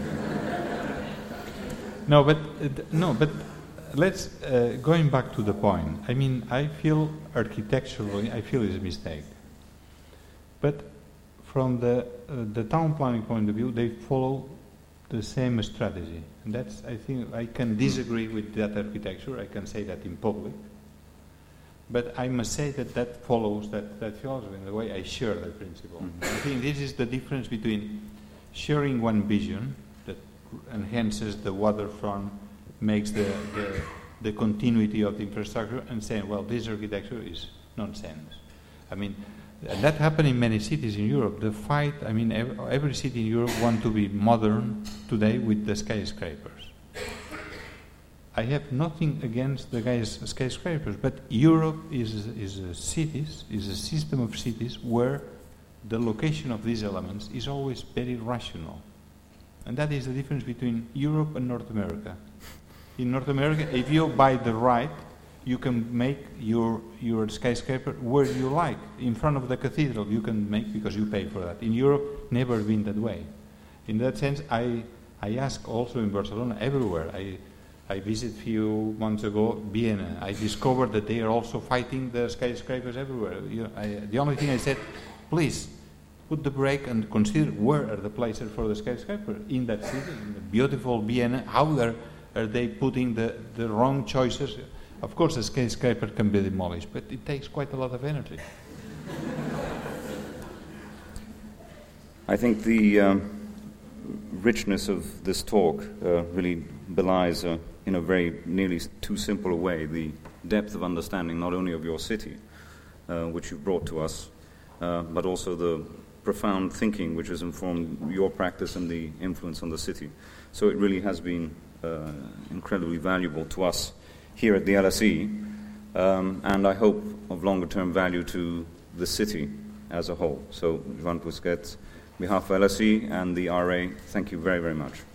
no, but let's going back to the point. I mean, I feel architecturally, I feel it's a mistake, but from the town planning point of view, they follow the same strategy, and that's, I think, I can disagree with that architecture. I can say that in public, but I must say that follows that philosophy in the way I share that principle. Mm-hmm. I think this is the difference between sharing one vision that enhances the waterfront, makes the continuity of the infrastructure, and saying, well, this architecture is nonsense. I mean, and that happened in many cities in Europe. The fight, I mean, every city in Europe wants to be modern today with the skyscrapers. I have nothing against the skyscrapers, but Europe is a system of cities where the location of these elements is always very rational. And that is the difference between Europe and North America. In North America, if you buy the right, you can make your skyscraper where you like. In front of the cathedral you can make because you pay for that. In Europe, never been that way. In that sense, I ask also in Barcelona, everywhere. I visited a few months ago Vienna. I discovered that they are also fighting the skyscrapers everywhere. The only thing I said, please put the brake and consider where are the places for the skyscraper in that city, in the beautiful Vienna. How are they putting the wrong choices? Of course, a skyscraper can be demolished, but it takes quite a lot of energy. I think the richness of this talk really belies, in a very nearly too simple a way, the depth of understanding not only of your city, which you've brought to us, but also the profound thinking which has informed your practice and the influence on the city. So it really has been incredibly valuable to us here at the LSE, and I hope of longer-term value to the city as a whole. So, Joan Busquets, on behalf of LSE and the RA, thank you very, very much.